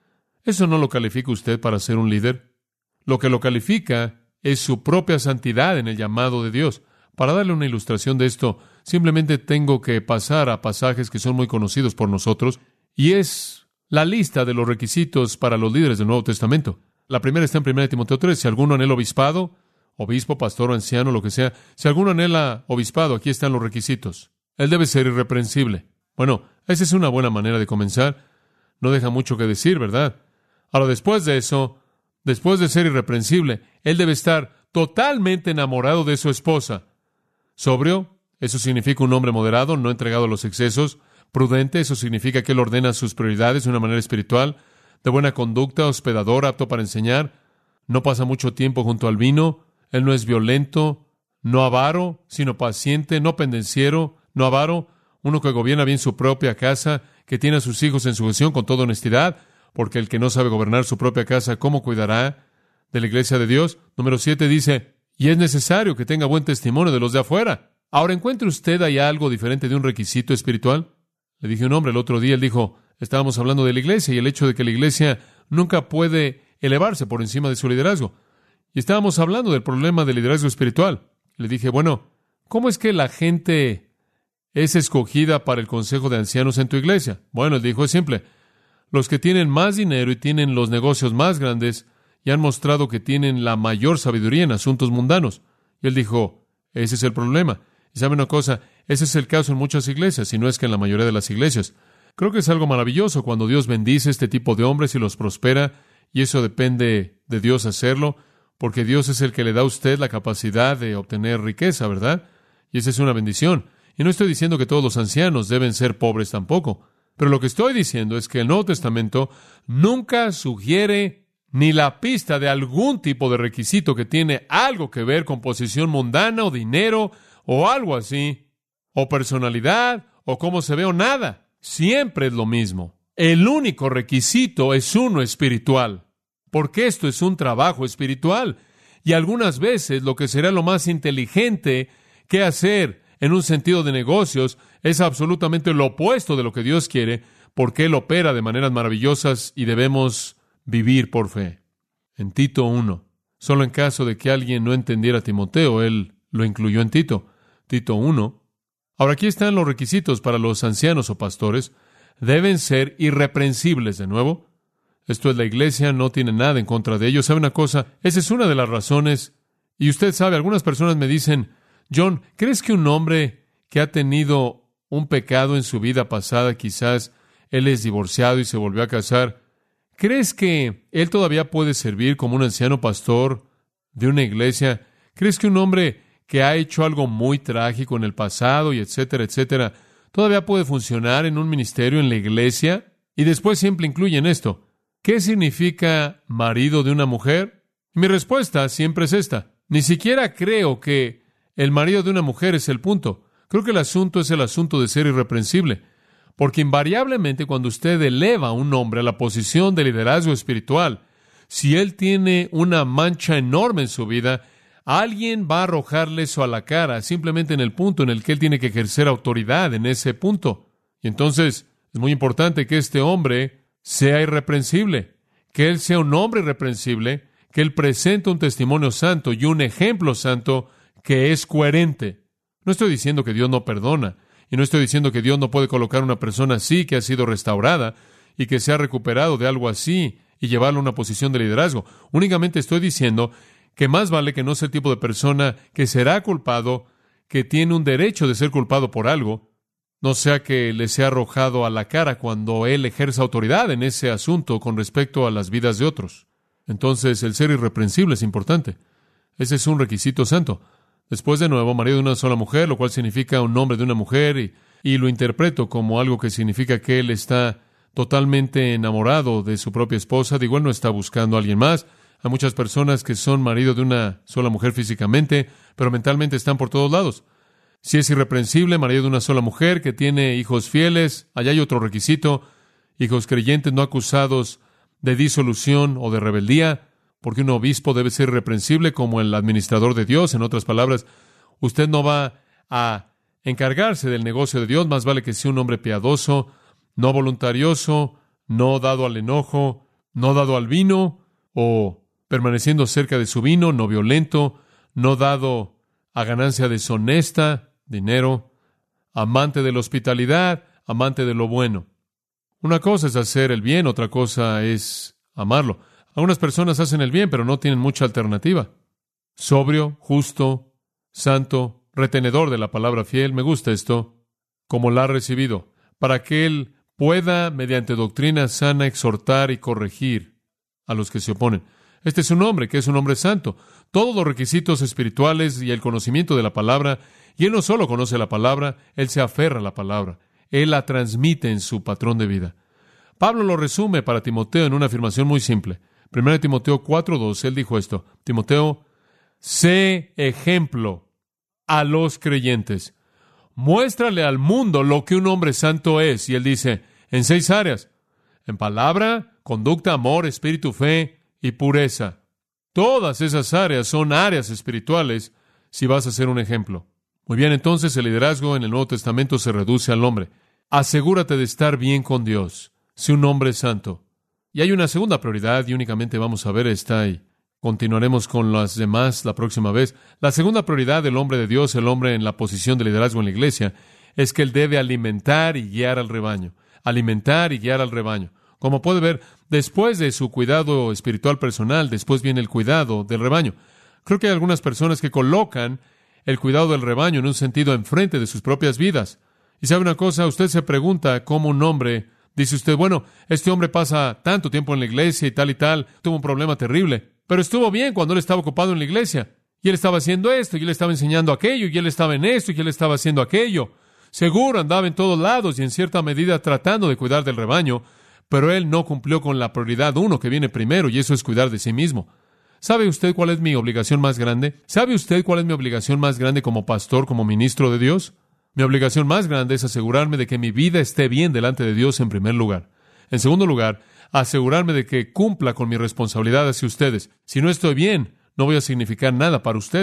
Eso no lo califica usted para ser un líder. Lo que lo califica es su propia santidad en el llamado de Dios. Para darle una ilustración de esto, simplemente tengo que pasar a pasajes que son muy conocidos por nosotros, y es la lista de los requisitos para los líderes del Nuevo Testamento. La primera está en primera Timoteo tres. Si alguno anhela obispado, obispo, pastor o anciano, lo que sea, si alguno anhela obispado, aquí están los requisitos. Él debe ser irreprensible. Bueno, esa es una buena manera de comenzar. No deja mucho que decir, ¿verdad? Ahora, después de eso, después de ser irreprensible, él debe estar totalmente enamorado de su esposa. Sobrio, eso significa un hombre moderado, no entregado a los excesos. Prudente, eso significa que él ordena sus prioridades de una manera espiritual. De buena conducta, hospedador, apto para enseñar. No pasa mucho tiempo junto al vino. Él no es violento, no avaro, sino paciente, no pendenciero, no avaro. Uno que gobierna bien su propia casa, que tiene a sus hijos en sujeción con toda honestidad, porque el que no sabe gobernar su propia casa, ¿cómo cuidará de la iglesia de Dios? Número siete dice, y es necesario que tenga buen testimonio de los de afuera. Ahora, ¿encuentra usted ahí algo diferente de un requisito espiritual? Le dije a un hombre el otro día, él dijo, estábamos hablando de la iglesia y el hecho de que la iglesia nunca puede elevarse por encima de su liderazgo. Y estábamos hablando del problema del liderazgo espiritual. Le dije, bueno, ¿cómo es que la gente es escogida para el consejo de ancianos en tu iglesia? Bueno, él dijo, es simple. Los que tienen más dinero y tienen los negocios más grandes y han mostrado que tienen la mayor sabiduría en asuntos mundanos. Y él dijo, ese es el problema. Y sabe una cosa, ese es el caso en muchas iglesias, si no es que en la mayoría de las iglesias. Creo que es algo maravilloso cuando Dios bendice este tipo de hombres y los prospera, y eso depende de Dios hacerlo, porque Dios es el que le da a usted la capacidad de obtener riqueza, ¿verdad? Y esa es una bendición. Y no estoy diciendo que todos los ancianos deben ser pobres tampoco, pero lo que estoy diciendo es que el Nuevo Testamento nunca sugiere ni la pista de algún tipo de requisito que tiene algo que ver con posición mundana o dinero o algo así, o personalidad, o cómo se ve o nada. Siempre es lo mismo. El único requisito es uno espiritual, porque esto es un trabajo espiritual. Y algunas veces lo que será lo más inteligente que hacer en un sentido de negocios, es absolutamente lo opuesto de lo que Dios quiere, porque Él opera de maneras maravillosas y debemos vivir por fe. En Tito uno, solo en caso de que alguien no entendiera a Timoteo, Él lo incluyó en Tito. Tito uno. Ahora aquí están los requisitos para los ancianos o pastores. Deben ser irreprensibles, de nuevo. Esto es, la iglesia no tiene nada en contra de ellos. ¿Sabe una cosa? Esa es una de las razones. Y usted sabe, algunas personas me dicen, John, ¿crees que un hombre que ha tenido un pecado en su vida pasada, quizás él es divorciado y se volvió a casar, ¿crees que él todavía puede servir como un anciano pastor de una iglesia? ¿Crees que un hombre que ha hecho algo muy trágico en el pasado y etcétera, etcétera, todavía puede funcionar en un ministerio en la iglesia? Y después siempre incluyen esto. ¿Qué significa marido de una mujer? Mi respuesta siempre es esta. Ni siquiera creo que el marido de una mujer es el punto. Creo que el asunto es el asunto de ser irreprensible. Porque invariablemente cuando usted eleva a un hombre a la posición de liderazgo espiritual, si él tiene una mancha enorme en su vida, alguien va a arrojarle eso a la cara, simplemente en el punto en el que él tiene que ejercer autoridad en ese punto. Y entonces es muy importante que este hombre sea irreprensible, que él sea un hombre irreprensible, que él presente un testimonio santo y un ejemplo santo que es coherente. No estoy diciendo que Dios no perdona, y no estoy diciendo que Dios no puede colocar a una persona así que ha sido restaurada y que se ha recuperado de algo así y llevarlo a una posición de liderazgo. Únicamente estoy diciendo que más vale que no sea el tipo de persona que será culpado, que tiene un derecho de ser culpado por algo, no sea que le sea arrojado a la cara cuando él ejerza autoridad en ese asunto con respecto a las vidas de otros. Entonces, el ser irreprensible es importante. Ese es un requisito santo. Después, de nuevo, marido de una sola mujer, lo cual significa un hombre de una mujer, y, y lo interpreto como algo que significa que él está totalmente enamorado de su propia esposa. Digo, él no está buscando a alguien más. Hay muchas personas que son marido de una sola mujer físicamente, pero mentalmente están por todos lados. Si es irreprensible, marido de una sola mujer, que tiene hijos fieles, allá hay otro requisito, hijos creyentes no acusados de disolución o de rebeldía, porque un obispo debe ser irreprensible como el administrador de Dios. En otras palabras, usted no va a encargarse del negocio de Dios, más vale que sea un hombre piadoso, no voluntarioso, no dado al enojo, no dado al vino, o permaneciendo cerca de su vino, no violento, no dado a ganancia deshonesta, dinero, amante de la hospitalidad, amante de lo bueno. Una cosa es hacer el bien, otra cosa es amarlo. Algunas personas hacen el bien, pero no tienen mucha alternativa. Sobrio, justo, santo, retenedor de la palabra fiel. Me gusta esto, como la ha recibido, para que él pueda, mediante doctrina sana, exhortar y corregir a los que se oponen. Este es un hombre que es un hombre santo. Todos los requisitos espirituales y el conocimiento de la palabra, y él no solo conoce la palabra, él se aferra a la palabra. Él la transmite en su patrón de vida. Pablo lo resume para Timoteo en una afirmación muy simple. Primera de Timoteo cuatro dos, él dijo esto: Timoteo, sé ejemplo a los creyentes. Muéstrale al mundo lo que un hombre santo es. Y él dice, en seis áreas: en palabra, conducta, amor, espíritu, fe y pureza. Todas esas áreas son áreas espirituales si vas a ser un ejemplo. Muy bien, entonces el liderazgo en el Nuevo Testamento se reduce al hombre. Asegúrate de estar bien con Dios. Sé un hombre santo. Y hay una segunda prioridad, y únicamente vamos a ver esta, y continuaremos con las demás la próxima vez. La segunda prioridad del hombre de Dios, el hombre en la posición de liderazgo en la iglesia, es que él debe alimentar y guiar al rebaño. Alimentar y guiar al rebaño. Como puede ver, después de su cuidado espiritual personal, después viene el cuidado del rebaño. Creo que hay algunas personas que colocan el cuidado del rebaño en un sentido enfrente de sus propias vidas. Y sabe una cosa, usted se pregunta cómo un hombre, dice usted, bueno, este hombre pasa tanto tiempo en la iglesia y tal y tal, tuvo un problema terrible, pero estuvo bien cuando él estaba ocupado en la iglesia. Y él estaba haciendo esto, y él estaba enseñando aquello, y él estaba en esto, y él estaba haciendo aquello. Seguro andaba en todos lados y en cierta medida tratando de cuidar del rebaño, pero él no cumplió con la prioridad uno que viene primero, y eso es cuidar de sí mismo. ¿Sabe usted cuál es mi obligación más grande? ¿Sabe usted cuál es mi obligación más grande como pastor, como ministro de Dios? Mi obligación más grande es asegurarme de que mi vida esté bien delante de Dios en primer lugar. En segundo lugar, asegurarme de que cumpla con mi responsabilidad hacia ustedes. Si no estoy bien, no voy a significar nada para ustedes.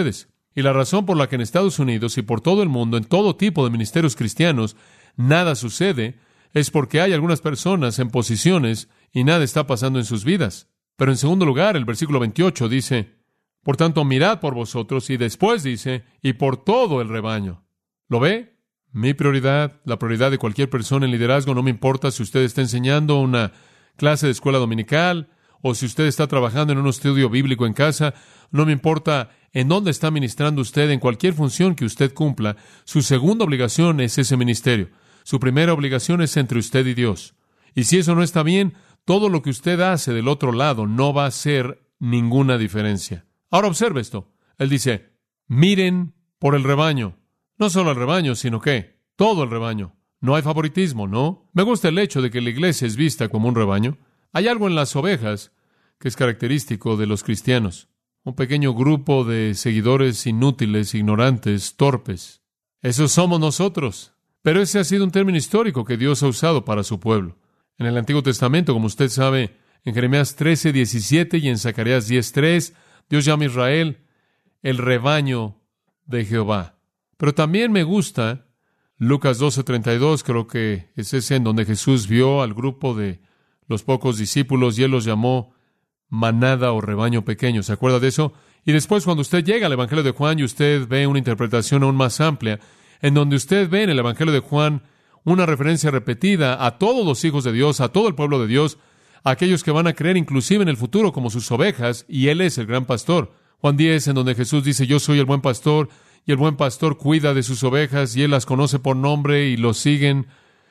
Y la razón por la que en Estados Unidos y por todo el mundo, en todo tipo de ministerios cristianos, nada sucede, es porque hay algunas personas en posiciones y nada está pasando en sus vidas. Pero en segundo lugar, el versículo veintiocho dice, por tanto, mirad por vosotros, y después dice, y por todo el rebaño. ¿Lo ve? Mi prioridad, la prioridad de cualquier persona en liderazgo, no me importa si usted está enseñando una clase de escuela dominical, o si usted está trabajando en un estudio bíblico en casa, no me importa en dónde está ministrando usted, en cualquier función que usted cumpla, su segunda obligación es ese ministerio. Su primera obligación es entre usted y Dios. Y si eso no está bien, todo lo que usted hace del otro lado no va a hacer ninguna diferencia. Ahora observe esto. Él dice, miren por el rebaño. No solo el rebaño, sino que todo el rebaño. No hay favoritismo, ¿no? Me gusta el hecho de que la iglesia es vista como un rebaño. Hay algo en las ovejas que es característico de los cristianos. Un pequeño grupo de seguidores inútiles, ignorantes, torpes. Esos somos nosotros. Pero ese ha sido un término histórico que Dios ha usado para su pueblo. En el Antiguo Testamento, como usted sabe, en Jeremías trece, diecisiete y en Zacarías diez, tres, Dios llama a Israel el rebaño de Jehová. Pero también me gusta Lucas doce, treinta y dos, creo que es ese en donde Jesús vio al grupo de los pocos discípulos y Él los llamó manada o rebaño pequeño. ¿Se acuerda de eso? Y después, cuando usted llega al Evangelio de Juan y usted ve una interpretación aún más amplia, en donde usted ve en el Evangelio de Juan una referencia repetida a todos los hijos de Dios, a todo el pueblo de Dios, a aquellos que van a creer inclusive en el futuro como sus ovejas, y Él es el gran pastor. Juan diez, en donde Jesús dice, yo soy el buen pastor, y el buen pastor cuida de sus ovejas, y Él las conoce por nombre, y los siguen,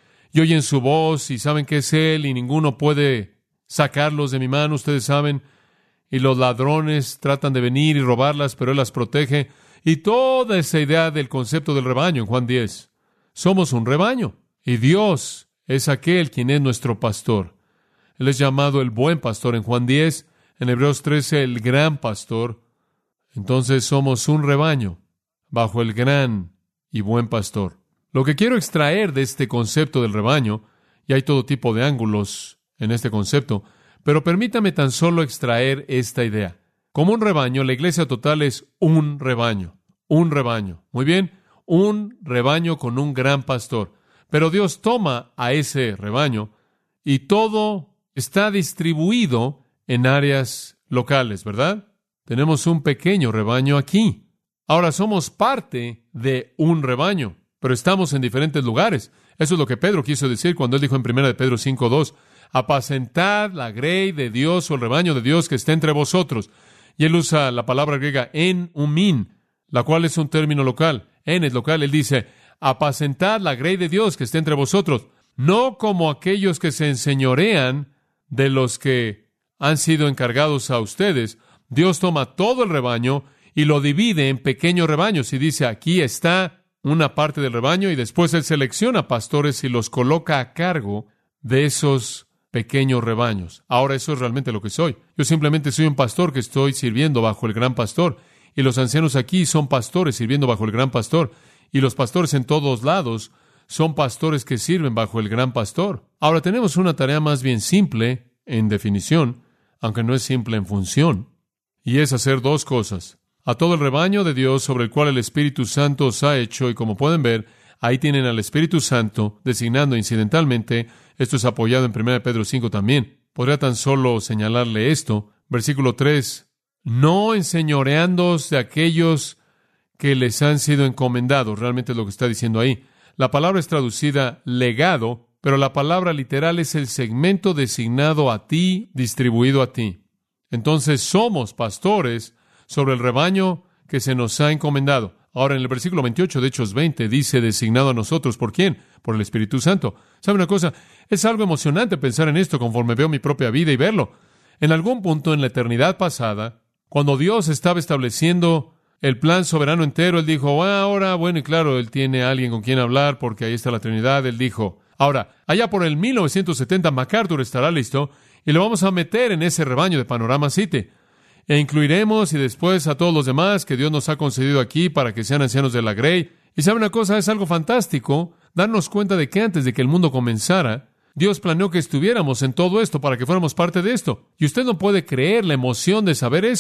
y oyen su voz, y saben que es Él, y ninguno puede sacarlos de mi mano, ustedes saben, y los ladrones tratan de venir y robarlas, pero Él las protege, y toda esa idea del concepto del rebaño en Juan diez. Somos un rebaño, y Dios es aquel quien es nuestro pastor. Él es llamado el buen pastor en Juan diez, en Hebreos trece, el gran pastor. Entonces somos un rebaño bajo el gran y buen pastor. Lo que quiero extraer de este concepto del rebaño, y hay todo tipo de ángulos en este concepto, pero permítame tan solo extraer esta idea. Como un rebaño, la iglesia total es un rebaño, un rebaño. Muy bien, un rebaño con un gran pastor. Pero Dios toma a ese rebaño y todo está distribuido en áreas locales, ¿verdad? Tenemos un pequeño rebaño aquí. Ahora somos parte de un rebaño, pero estamos en diferentes lugares. Eso es lo que Pedro quiso decir cuando él dijo en primera de Pedro cinco dos, apacentad la grey de Dios o el rebaño de Dios que está entre vosotros. Y él usa la palabra griega en umin, la cual es un término local. En es local. Él dice, apacentad la grey de Dios que está entre vosotros, no como aquellos que se enseñorean de los que han sido encargados a ustedes. Dios toma todo el rebaño y lo divide en pequeños rebaños y dice, aquí está una parte del rebaño, y después Él selecciona pastores y los coloca a cargo de esos pequeños rebaños. Ahora eso es realmente lo que soy. Yo simplemente soy un pastor que estoy sirviendo bajo el gran pastor, y los ancianos aquí son pastores sirviendo bajo el gran pastor, y los pastores en todos lados son pastores que sirven bajo el gran pastor. Ahora tenemos una tarea más bien simple en definición, aunque no es simple en función, y es hacer dos cosas. A todo el rebaño de Dios sobre el cual el Espíritu Santo os ha hecho, y como pueden ver, ahí tienen al Espíritu Santo designando incidentalmente. Esto es apoyado en primera de Pedro cinco también. Podría tan solo señalarle esto. Versículo tres. No enseñoreándoos de aquellos que les han sido encomendados. Realmente es lo que está diciendo ahí. La palabra es traducida legado, pero la palabra literal es el segmento designado a ti, distribuido a ti. Entonces somos pastores sobre el rebaño que se nos ha encomendado. Ahora, en el versículo veintiocho de Hechos veinte, dice designado a nosotros. ¿Por quién? Por el Espíritu Santo. ¿Sabe una cosa? Es algo emocionante pensar en esto conforme veo mi propia vida y verlo. En algún punto en la eternidad pasada, cuando Dios estaba estableciendo el plan soberano entero, Él dijo, ah, ahora, bueno, y claro, Él tiene a alguien con quien hablar porque ahí está la Trinidad. Él dijo, ahora, allá por el mil novecientos setenta, MacArthur estará listo y lo vamos a meter en ese rebaño de Panorama City. E incluiremos y después a todos los demás que Dios nos ha concedido aquí para que sean ancianos de la grey. Y sabe una cosa, es algo fantástico darnos cuenta de que antes de que el mundo comenzara, Dios planeó que estuviéramos en todo esto para que fuéramos parte de esto. Y usted no puede creer la emoción de saber eso.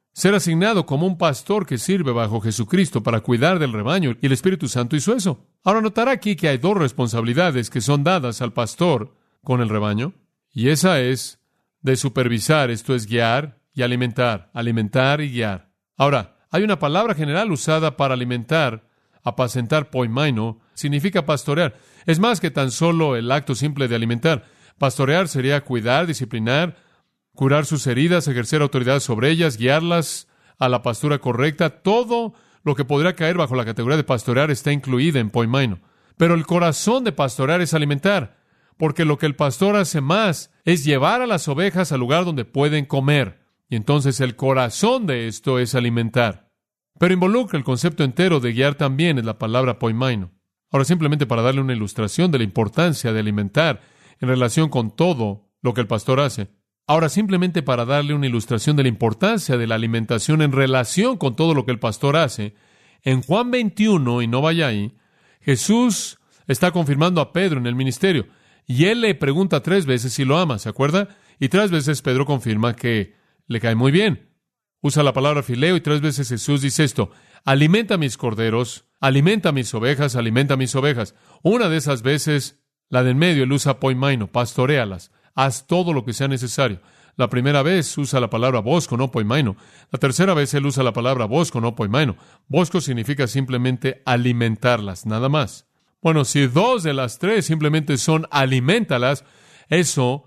ser asignado como un pastor que sirve bajo Jesucristo para cuidar del rebaño, y el Espíritu Santo hizo eso. Ahora notará aquí que hay dos responsabilidades que son dadas al pastor con el rebaño, y esa es de supervisar, esto es guiar y alimentar, alimentar y guiar. Ahora, hay una palabra general usada para alimentar, apacentar, poimaino, significa pastorear. Es más que tan solo el acto simple de alimentar. Pastorear sería cuidar, disciplinar, curar sus heridas, ejercer autoridad sobre ellas, guiarlas a la pastura correcta. Todo lo que podría caer bajo la categoría de pastorear está incluido en poimaino. Pero el corazón de pastorear es alimentar, porque lo que el pastor hace más es llevar a las ovejas al lugar donde pueden comer. Y entonces el corazón de esto es alimentar. Pero involucra el concepto entero de guiar también en la palabra poimaino. Ahora, simplemente para darle una ilustración de la importancia de alimentar en relación con todo lo que el pastor hace. Ahora, simplemente para darle una ilustración de la importancia de la alimentación en relación con todo lo que el pastor hace, en Juan veintiuno, y no vaya ahí, Jesús está confirmando a Pedro en el ministerio, y él le pregunta tres veces si lo ama, ¿se acuerda? Y tres veces Pedro confirma que le cae muy bien. Usa la palabra fileo, y tres veces Jesús dice esto: alimenta mis corderos, alimenta mis ovejas, alimenta mis ovejas. Una de esas veces, la de en medio, él usa poimaino, pastoréalas. Haz todo lo que sea necesario. La primera vez usa la palabra bosco, no poimaino. La tercera vez él usa la palabra bosco, no poimaino. Bosco significa simplemente alimentarlas, nada más. Bueno, si dos de las tres simplemente son alimentalas, eso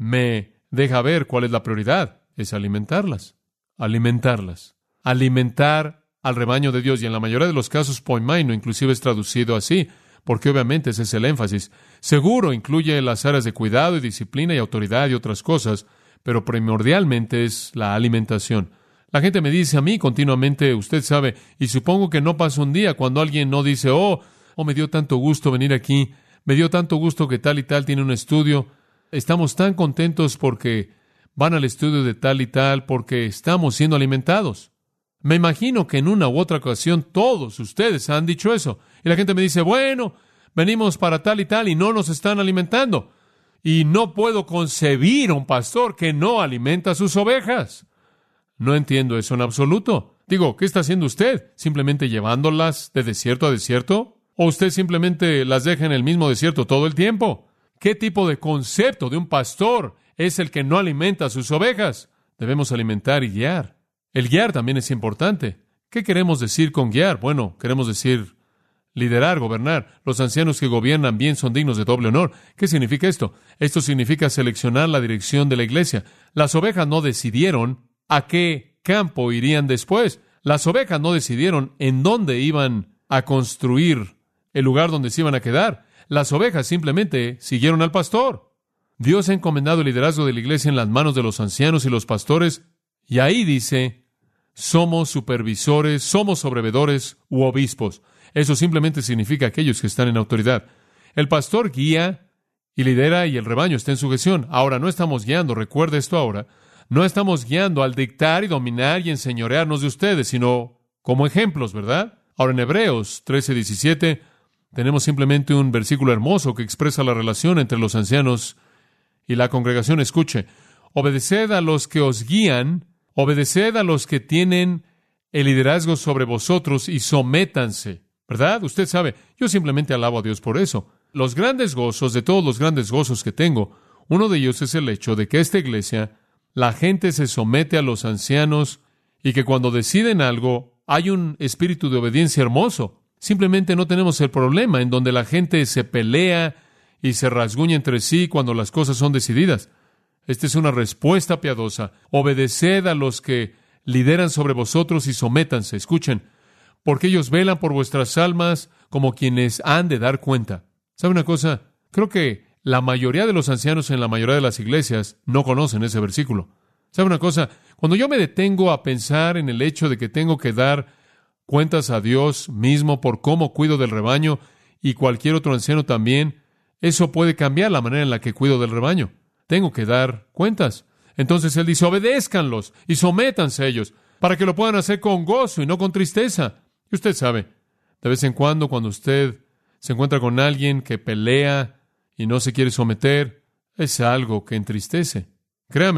me deja ver cuál es la prioridad. Es alimentarlas. Alimentarlas. Alimentar al rebaño de Dios. Y en la mayoría de los casos, poimaino inclusive es traducido así, porque obviamente ese es el énfasis. Seguro incluye las áreas de cuidado y disciplina y autoridad y otras cosas, pero primordialmente es la alimentación. La gente me dice a mí continuamente, usted sabe, y supongo que no pasa un día cuando alguien no dice, oh, oh, me dio tanto gusto venir aquí, me dio tanto gusto que tal y tal tiene un estudio, estamos tan contentos porque van al estudio de tal y tal, porque estamos siendo alimentados. Me imagino que en una u otra ocasión todos ustedes han dicho eso. Y la gente me dice, bueno, venimos para tal y tal y no nos están alimentando. Y no puedo concebir a un pastor que no alimenta a sus ovejas. No entiendo eso en absoluto. Digo, ¿qué está haciendo usted? ¿Simplemente llevándolas de desierto a desierto? ¿O usted simplemente las deja en el mismo desierto todo el tiempo? ¿Qué tipo de concepto de un pastor es el que no alimenta a sus ovejas? Debemos alimentar y guiar. El guiar también es importante. ¿Qué queremos decir con guiar? Bueno, queremos decir liderar, gobernar. Los ancianos que gobiernan bien son dignos de doble honor. ¿Qué significa esto? Esto significa seleccionar la dirección de la iglesia. Las ovejas no decidieron a qué campo irían después. Las ovejas no decidieron en dónde iban a construir el lugar donde se iban a quedar. Las ovejas simplemente siguieron al pastor. Dios ha encomendado el liderazgo de la iglesia en las manos de los ancianos y los pastores, y ahí dice, somos supervisores, somos sobrevedores u obispos. Eso simplemente significa aquellos que están en autoridad. El pastor guía y lidera y el rebaño está en sujeción. Ahora, no estamos guiando, recuerde esto ahora, no estamos guiando al dictar y dominar y enseñorearnos de ustedes, sino como ejemplos, ¿verdad? Ahora, en Hebreos trece diecisiete tenemos simplemente un versículo hermoso que expresa la relación entre los ancianos y la congregación. Escuche, obedeced a los que os guían, obedeced a los que tienen el liderazgo sobre vosotros y sométanse, ¿verdad? Usted sabe, yo simplemente alabo a Dios por eso. Los grandes gozos, de todos los grandes gozos que tengo, uno de ellos es el hecho de que esta iglesia, la gente se somete a los ancianos y que cuando deciden algo, hay un espíritu de obediencia hermoso. Simplemente no tenemos el problema en donde la gente se pelea y se rasguña entre sí cuando las cosas son decididas. Esta es una respuesta piadosa. Obedeced a los que lideran sobre vosotros y sométanse. Escuchen, porque ellos velan por vuestras almas como quienes han de dar cuenta. ¿Sabe una cosa? Creo que la mayoría de los ancianos en la mayoría de las iglesias no conocen ese versículo. ¿Sabe una cosa? Cuando yo me detengo a pensar en el hecho de que tengo que dar cuentas a Dios mismo por cómo cuido del rebaño y cualquier otro anciano también, eso puede cambiar la manera en la que cuido del rebaño. Tengo que dar cuentas. Entonces Él dice, obedézcanlos y sométanse a ellos para que lo puedan hacer con gozo y no con tristeza. Y usted sabe, de vez en cuando, cuando usted se encuentra con alguien que pelea y no se quiere someter, es algo que entristece. Créame,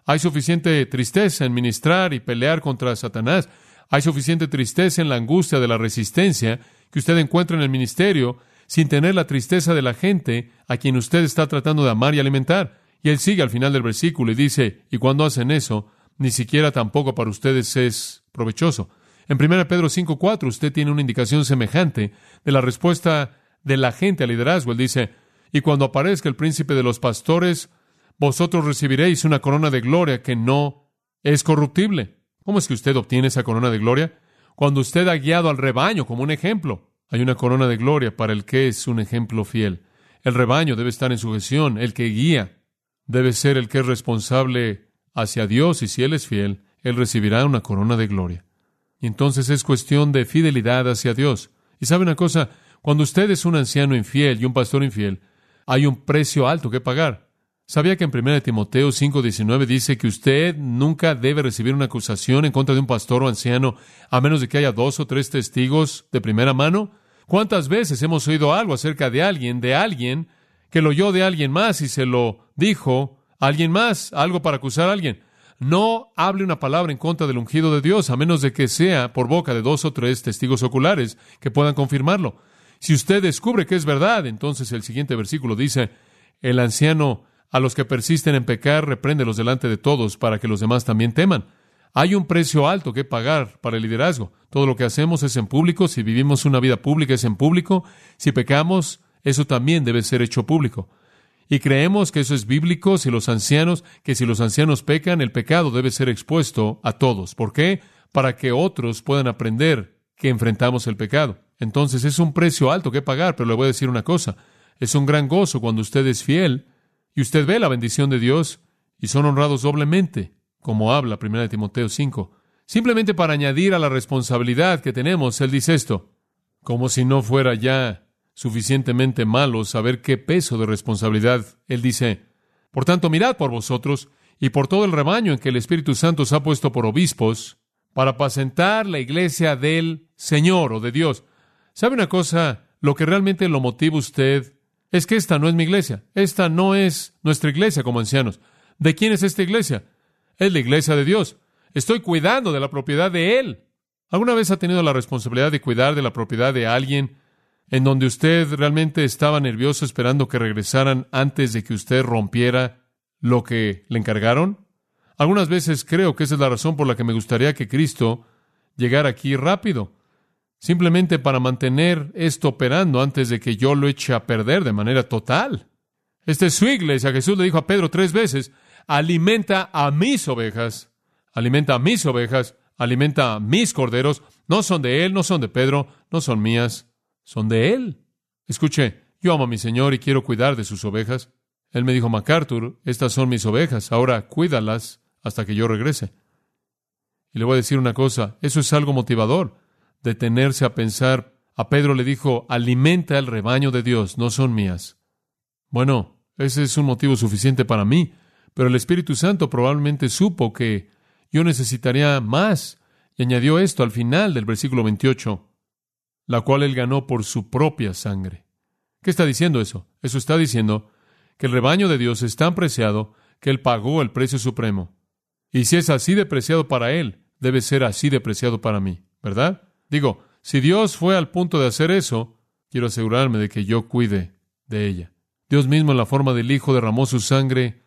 Hay suficiente tristeza en ministrar y pelear contra Satanás. Hay suficiente tristeza en la angustia de la resistencia que usted encuentra en el ministerio sin tener la tristeza de la gente a quien usted está tratando de amar y alimentar. Y él sigue al final del versículo y dice, y cuando hacen eso, ni siquiera tampoco para ustedes es provechoso. En primera Pedro cinco cuatro usted tiene una indicación semejante de la respuesta de la gente al liderazgo. Él dice, y cuando aparezca el príncipe de los pastores, vosotros recibiréis una corona de gloria que no es corruptible. ¿Cómo es que usted obtiene esa corona de gloria? Cuando usted ha guiado al rebaño como un ejemplo. Hay una corona de gloria para el que es un ejemplo fiel. El rebaño debe estar en sujeción. El que guía debe ser el que es responsable hacia Dios, y si Él es fiel, Él recibirá una corona de gloria. Y entonces es cuestión de fidelidad hacia Dios. Y sabe una cosa, cuando usted es un anciano infiel y un pastor infiel, hay un precio alto que pagar. ¿Sabía que en primera Timoteo cinco diecinueve dice que usted nunca debe recibir una acusación en contra de un pastor o anciano a menos de que haya dos o tres testigos de primera mano? ¿Cuántas veces hemos oído algo acerca de alguien, de alguien, que lo oyó de alguien más y se lo dijo a alguien más, algo para acusar a alguien? No hable una palabra en contra del ungido de Dios, a menos de que sea por boca de dos o tres testigos oculares que puedan confirmarlo. Si usted descubre que es verdad, entonces el siguiente versículo dice, el anciano a los que persisten en pecar, repréndelos delante de todos para que los demás también teman. Hay un precio alto que pagar para el liderazgo. Todo lo que hacemos es en público. Si vivimos una vida pública es en público. Si pecamos, eso también debe ser hecho público. Y creemos que eso es bíblico, si los ancianos, que si los ancianos pecan, el pecado debe ser expuesto a todos. ¿Por qué? Para que otros puedan aprender que enfrentamos el pecado. Entonces es un precio alto que pagar, pero le voy a decir una cosa. Es un gran gozo cuando usted es fiel y usted ve la bendición de Dios y son honrados doblemente, como habla primera Timoteo cinco. Simplemente para añadir a la responsabilidad que tenemos, él dice esto, como si no fuera ya suficientemente malo saber qué peso de responsabilidad. Él dice, por tanto, mirad por vosotros y por todo el rebaño en que el Espíritu Santo os ha puesto por obispos para apacentar la iglesia del Señor o de Dios. ¿Sabe una cosa? Lo que realmente lo motiva a usted es que esta no es mi iglesia. Esta no es nuestra iglesia como ancianos. ¿De quién es esta iglesia? Es la iglesia de Dios. Estoy cuidando de la propiedad de Él. ¿Alguna vez ha tenido la responsabilidad de cuidar de la propiedad de alguien en donde usted realmente estaba nervioso esperando que regresaran antes de que usted rompiera lo que le encargaron? Algunas veces creo que esa es la razón por la que me gustaría que Cristo llegara aquí rápido, simplemente para mantener esto operando antes de que yo lo eche a perder de manera total. Esta es su iglesia. Jesús le dijo a Pedro tres veces, alimenta a mis ovejas, alimenta a mis ovejas, alimenta a mis corderos. No son de Él, no son de Pedro, no son mías, son de Él. Escuche, yo amo a mi Señor y quiero cuidar de sus ovejas. Él me dijo, MacArthur, estas son mis ovejas, ahora cuídalas hasta que yo regrese. Y le voy a decir una cosa, eso es algo motivador, detenerse a pensar. A Pedro le dijo, alimenta el rebaño de Dios, no son mías. Bueno, ese es un motivo suficiente para mí, pero el Espíritu Santo probablemente supo que yo necesitaría más, y añadió esto al final del versículo veintiocho, la cual él ganó por su propia sangre. ¿Qué está diciendo eso? Eso está diciendo que el rebaño de Dios es tan preciado que él pagó el precio supremo. Y si es así de preciado para él, debe ser así de preciado para mí, ¿verdad? Digo, si Dios fue al punto de hacer eso, quiero asegurarme de que yo cuide de ella. Dios mismo en la forma del Hijo derramó su sangre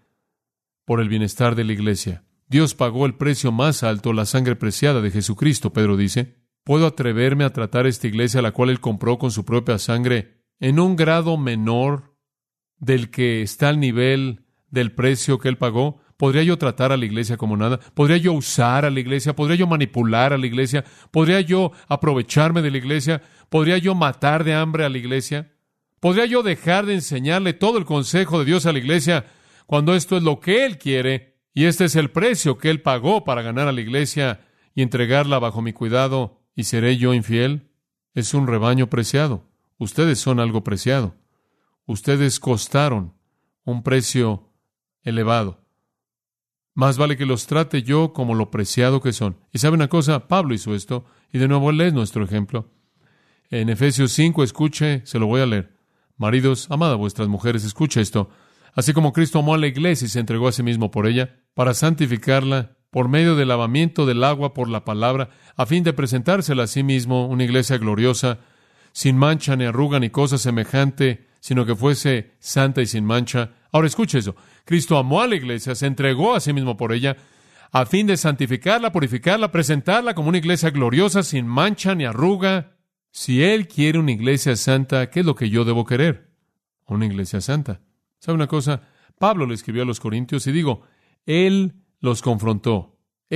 por el bienestar de la iglesia. Dios pagó el precio más alto, la sangre preciada de Jesucristo, Pedro dice. ¿Puedo atreverme a tratar esta iglesia a la cual Él compró con su propia sangre en un grado menor del que está al nivel del precio que Él pagó? ¿Podría yo tratar a la iglesia como nada? ¿Podría yo usar a la iglesia? ¿Podría yo manipular a la iglesia? ¿Podría yo aprovecharme de la iglesia? ¿Podría yo matar de hambre a la iglesia? ¿Podría yo dejar de enseñarle todo el consejo de Dios a la iglesia cuando esto es lo que Él quiere y este es el precio que Él pagó para ganar a la iglesia y entregarla bajo mi cuidado? ¿Y seré yo infiel? Es un rebaño preciado. Ustedes son algo preciado. Ustedes costaron un precio elevado. Más vale que los trate yo como lo preciado que son. Y sabe una cosa, Pablo hizo esto, y de nuevo él es nuestro ejemplo. En Efesios cinco, escuche, se lo voy a leer. Maridos, amad a vuestras mujeres, escuche esto. Así como Cristo amó a la iglesia y se entregó a sí mismo por ella, para santificarla por medio del lavamiento del agua por la palabra, a fin de presentársela a sí mismo una iglesia gloriosa, sin mancha ni arruga ni cosa semejante, sino que fuese santa y sin mancha. Ahora escuche eso. Cristo amó a la iglesia, se entregó a sí mismo por ella, a fin de santificarla, purificarla, presentarla como una iglesia gloriosa, sin mancha ni arruga. Si Él quiere una iglesia santa, ¿qué es lo que yo debo querer? Una iglesia santa. ¿Sabe una cosa? Pablo le escribió a los Corintios y digo, Él los confrontó.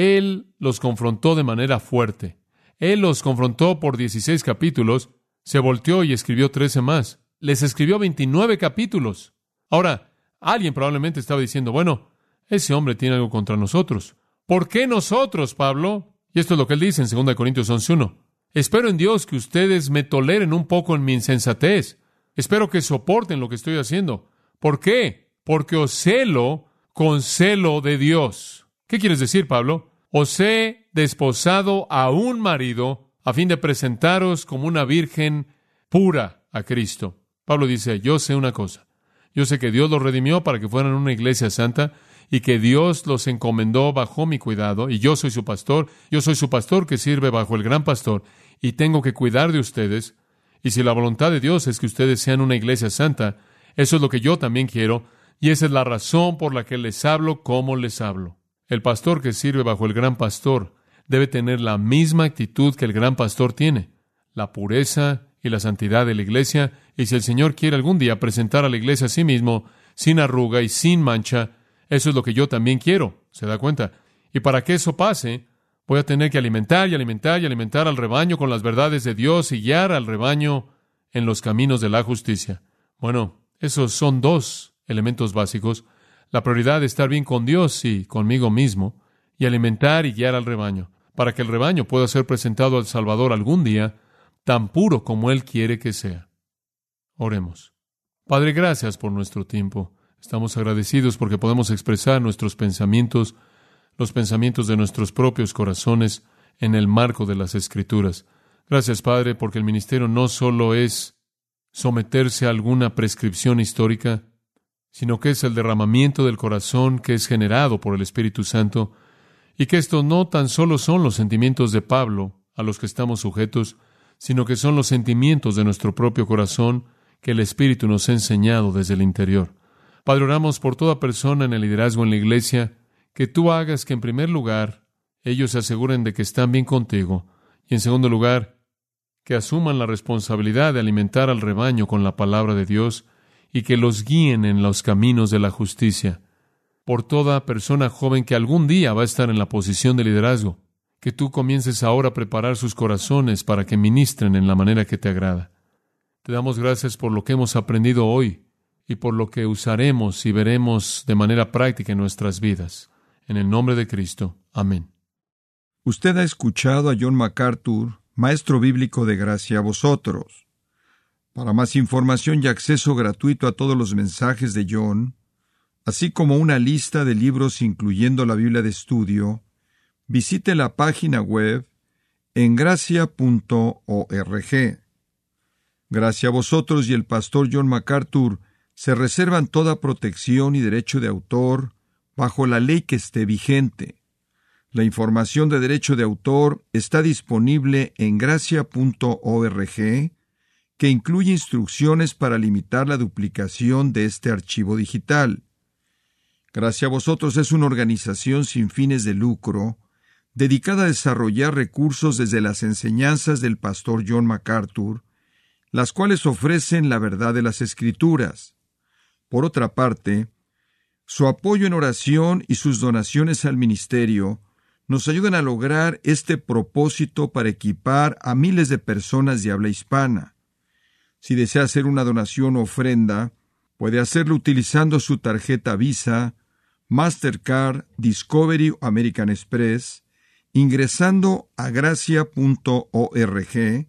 Él los confrontó de manera fuerte. Él los confrontó por dieciséis capítulos, se volteó y escribió trece más. Les escribió veintinueve capítulos. Ahora, alguien probablemente estaba diciendo, bueno, ese hombre tiene algo contra nosotros. ¿Por qué nosotros, Pablo? Y esto es lo que él dice en segunda Corintios once uno. Espero en Dios que ustedes me toleren un poco en mi insensatez. Espero que soporten lo que estoy haciendo. ¿Por qué? Porque os celo con celo de Dios. ¿Qué quieres decir, Pablo? Os he desposado a un marido a fin de presentaros como una virgen pura a Cristo. Pablo dice, yo sé una cosa. Yo sé que Dios los redimió para que fueran una iglesia santa y que Dios los encomendó bajo mi cuidado y yo soy su pastor. Yo soy su pastor que sirve bajo el gran pastor y tengo que cuidar de ustedes. Y si la voluntad de Dios es que ustedes sean una iglesia santa, eso es lo que yo también quiero y esa es la razón por la que les hablo como les hablo. El pastor que sirve bajo el gran pastor debe tener la misma actitud que el gran pastor tiene, la pureza y la santidad de la iglesia, y si el Señor quiere algún día presentar a la iglesia a sí mismo, sin arruga y sin mancha, eso es lo que yo también quiero, ¿se da cuenta? Y para que eso pase, voy a tener que alimentar y alimentar y alimentar al rebaño con las verdades de Dios y guiar al rebaño en los caminos de la justicia. Bueno, esos son dos elementos básicos. La prioridad de estar bien con Dios y conmigo mismo, y alimentar y guiar al rebaño, para que el rebaño pueda ser presentado al Salvador algún día, tan puro como Él quiere que sea. Oremos. Padre, gracias por nuestro tiempo. Estamos agradecidos porque podemos expresar nuestros pensamientos, los pensamientos de nuestros propios corazones, en el marco de las Escrituras. Gracias, Padre, porque el ministerio no solo es someterse a alguna prescripción histórica, sino que es el derramamiento del corazón que es generado por el Espíritu Santo, y que estos no tan solo son los sentimientos de Pablo a los que estamos sujetos, sino que son los sentimientos de nuestro propio corazón que el Espíritu nos ha enseñado desde el interior. Padre, oramos por toda persona en el liderazgo en la iglesia, que tú hagas que en primer lugar ellos se aseguren de que están bien contigo, y en segundo lugar, que asuman la responsabilidad de alimentar al rebaño con la palabra de Dios, y que los guíen en los caminos de la justicia. Por toda persona joven que algún día va a estar en la posición de liderazgo, que tú comiences ahora a preparar sus corazones para que ministren en la manera que te agrada. Te damos gracias por lo que hemos aprendido hoy y por lo que usaremos y veremos de manera práctica en nuestras vidas. En el nombre de Cristo. Amén. Usted ha escuchado a John MacArthur, maestro bíblico de gracia a vosotros. Para más información y acceso gratuito a todos los mensajes de John, así como una lista de libros incluyendo la Biblia de estudio, visite la página web en gracia punto org. Gracia a vosotros y el pastor John MacArthur se reservan toda protección y derecho de autor bajo la ley que esté vigente. La información de derecho de autor está disponible en gracia punto org, que incluye instrucciones para limitar la duplicación de este archivo digital. Gracia a vosotros es una organización sin fines de lucro, dedicada a desarrollar recursos desde las enseñanzas del pastor John MacArthur, las cuales ofrecen la verdad de las Escrituras. Por otra parte, su apoyo en oración y sus donaciones al ministerio nos ayudan a lograr este propósito para equipar a miles de personas de habla hispana. Si desea hacer una donación o ofrenda, puede hacerlo utilizando su tarjeta Visa, Mastercard, Discovery o American Express, ingresando a gracia punto org,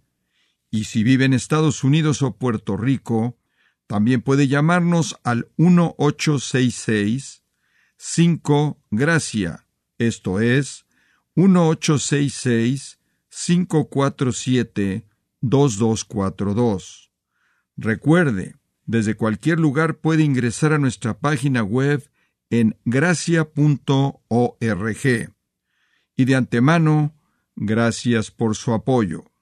y si vive en Estados Unidos o Puerto Rico, también puede llamarnos al uno ocho seis seis cinco gracia, esto es, uno ocho seis seis cinco cuatro siete dos dos cuatro dos. Recuerde, desde cualquier lugar puede ingresar a nuestra página web en gracia punto org. Y de antemano, gracias por su apoyo.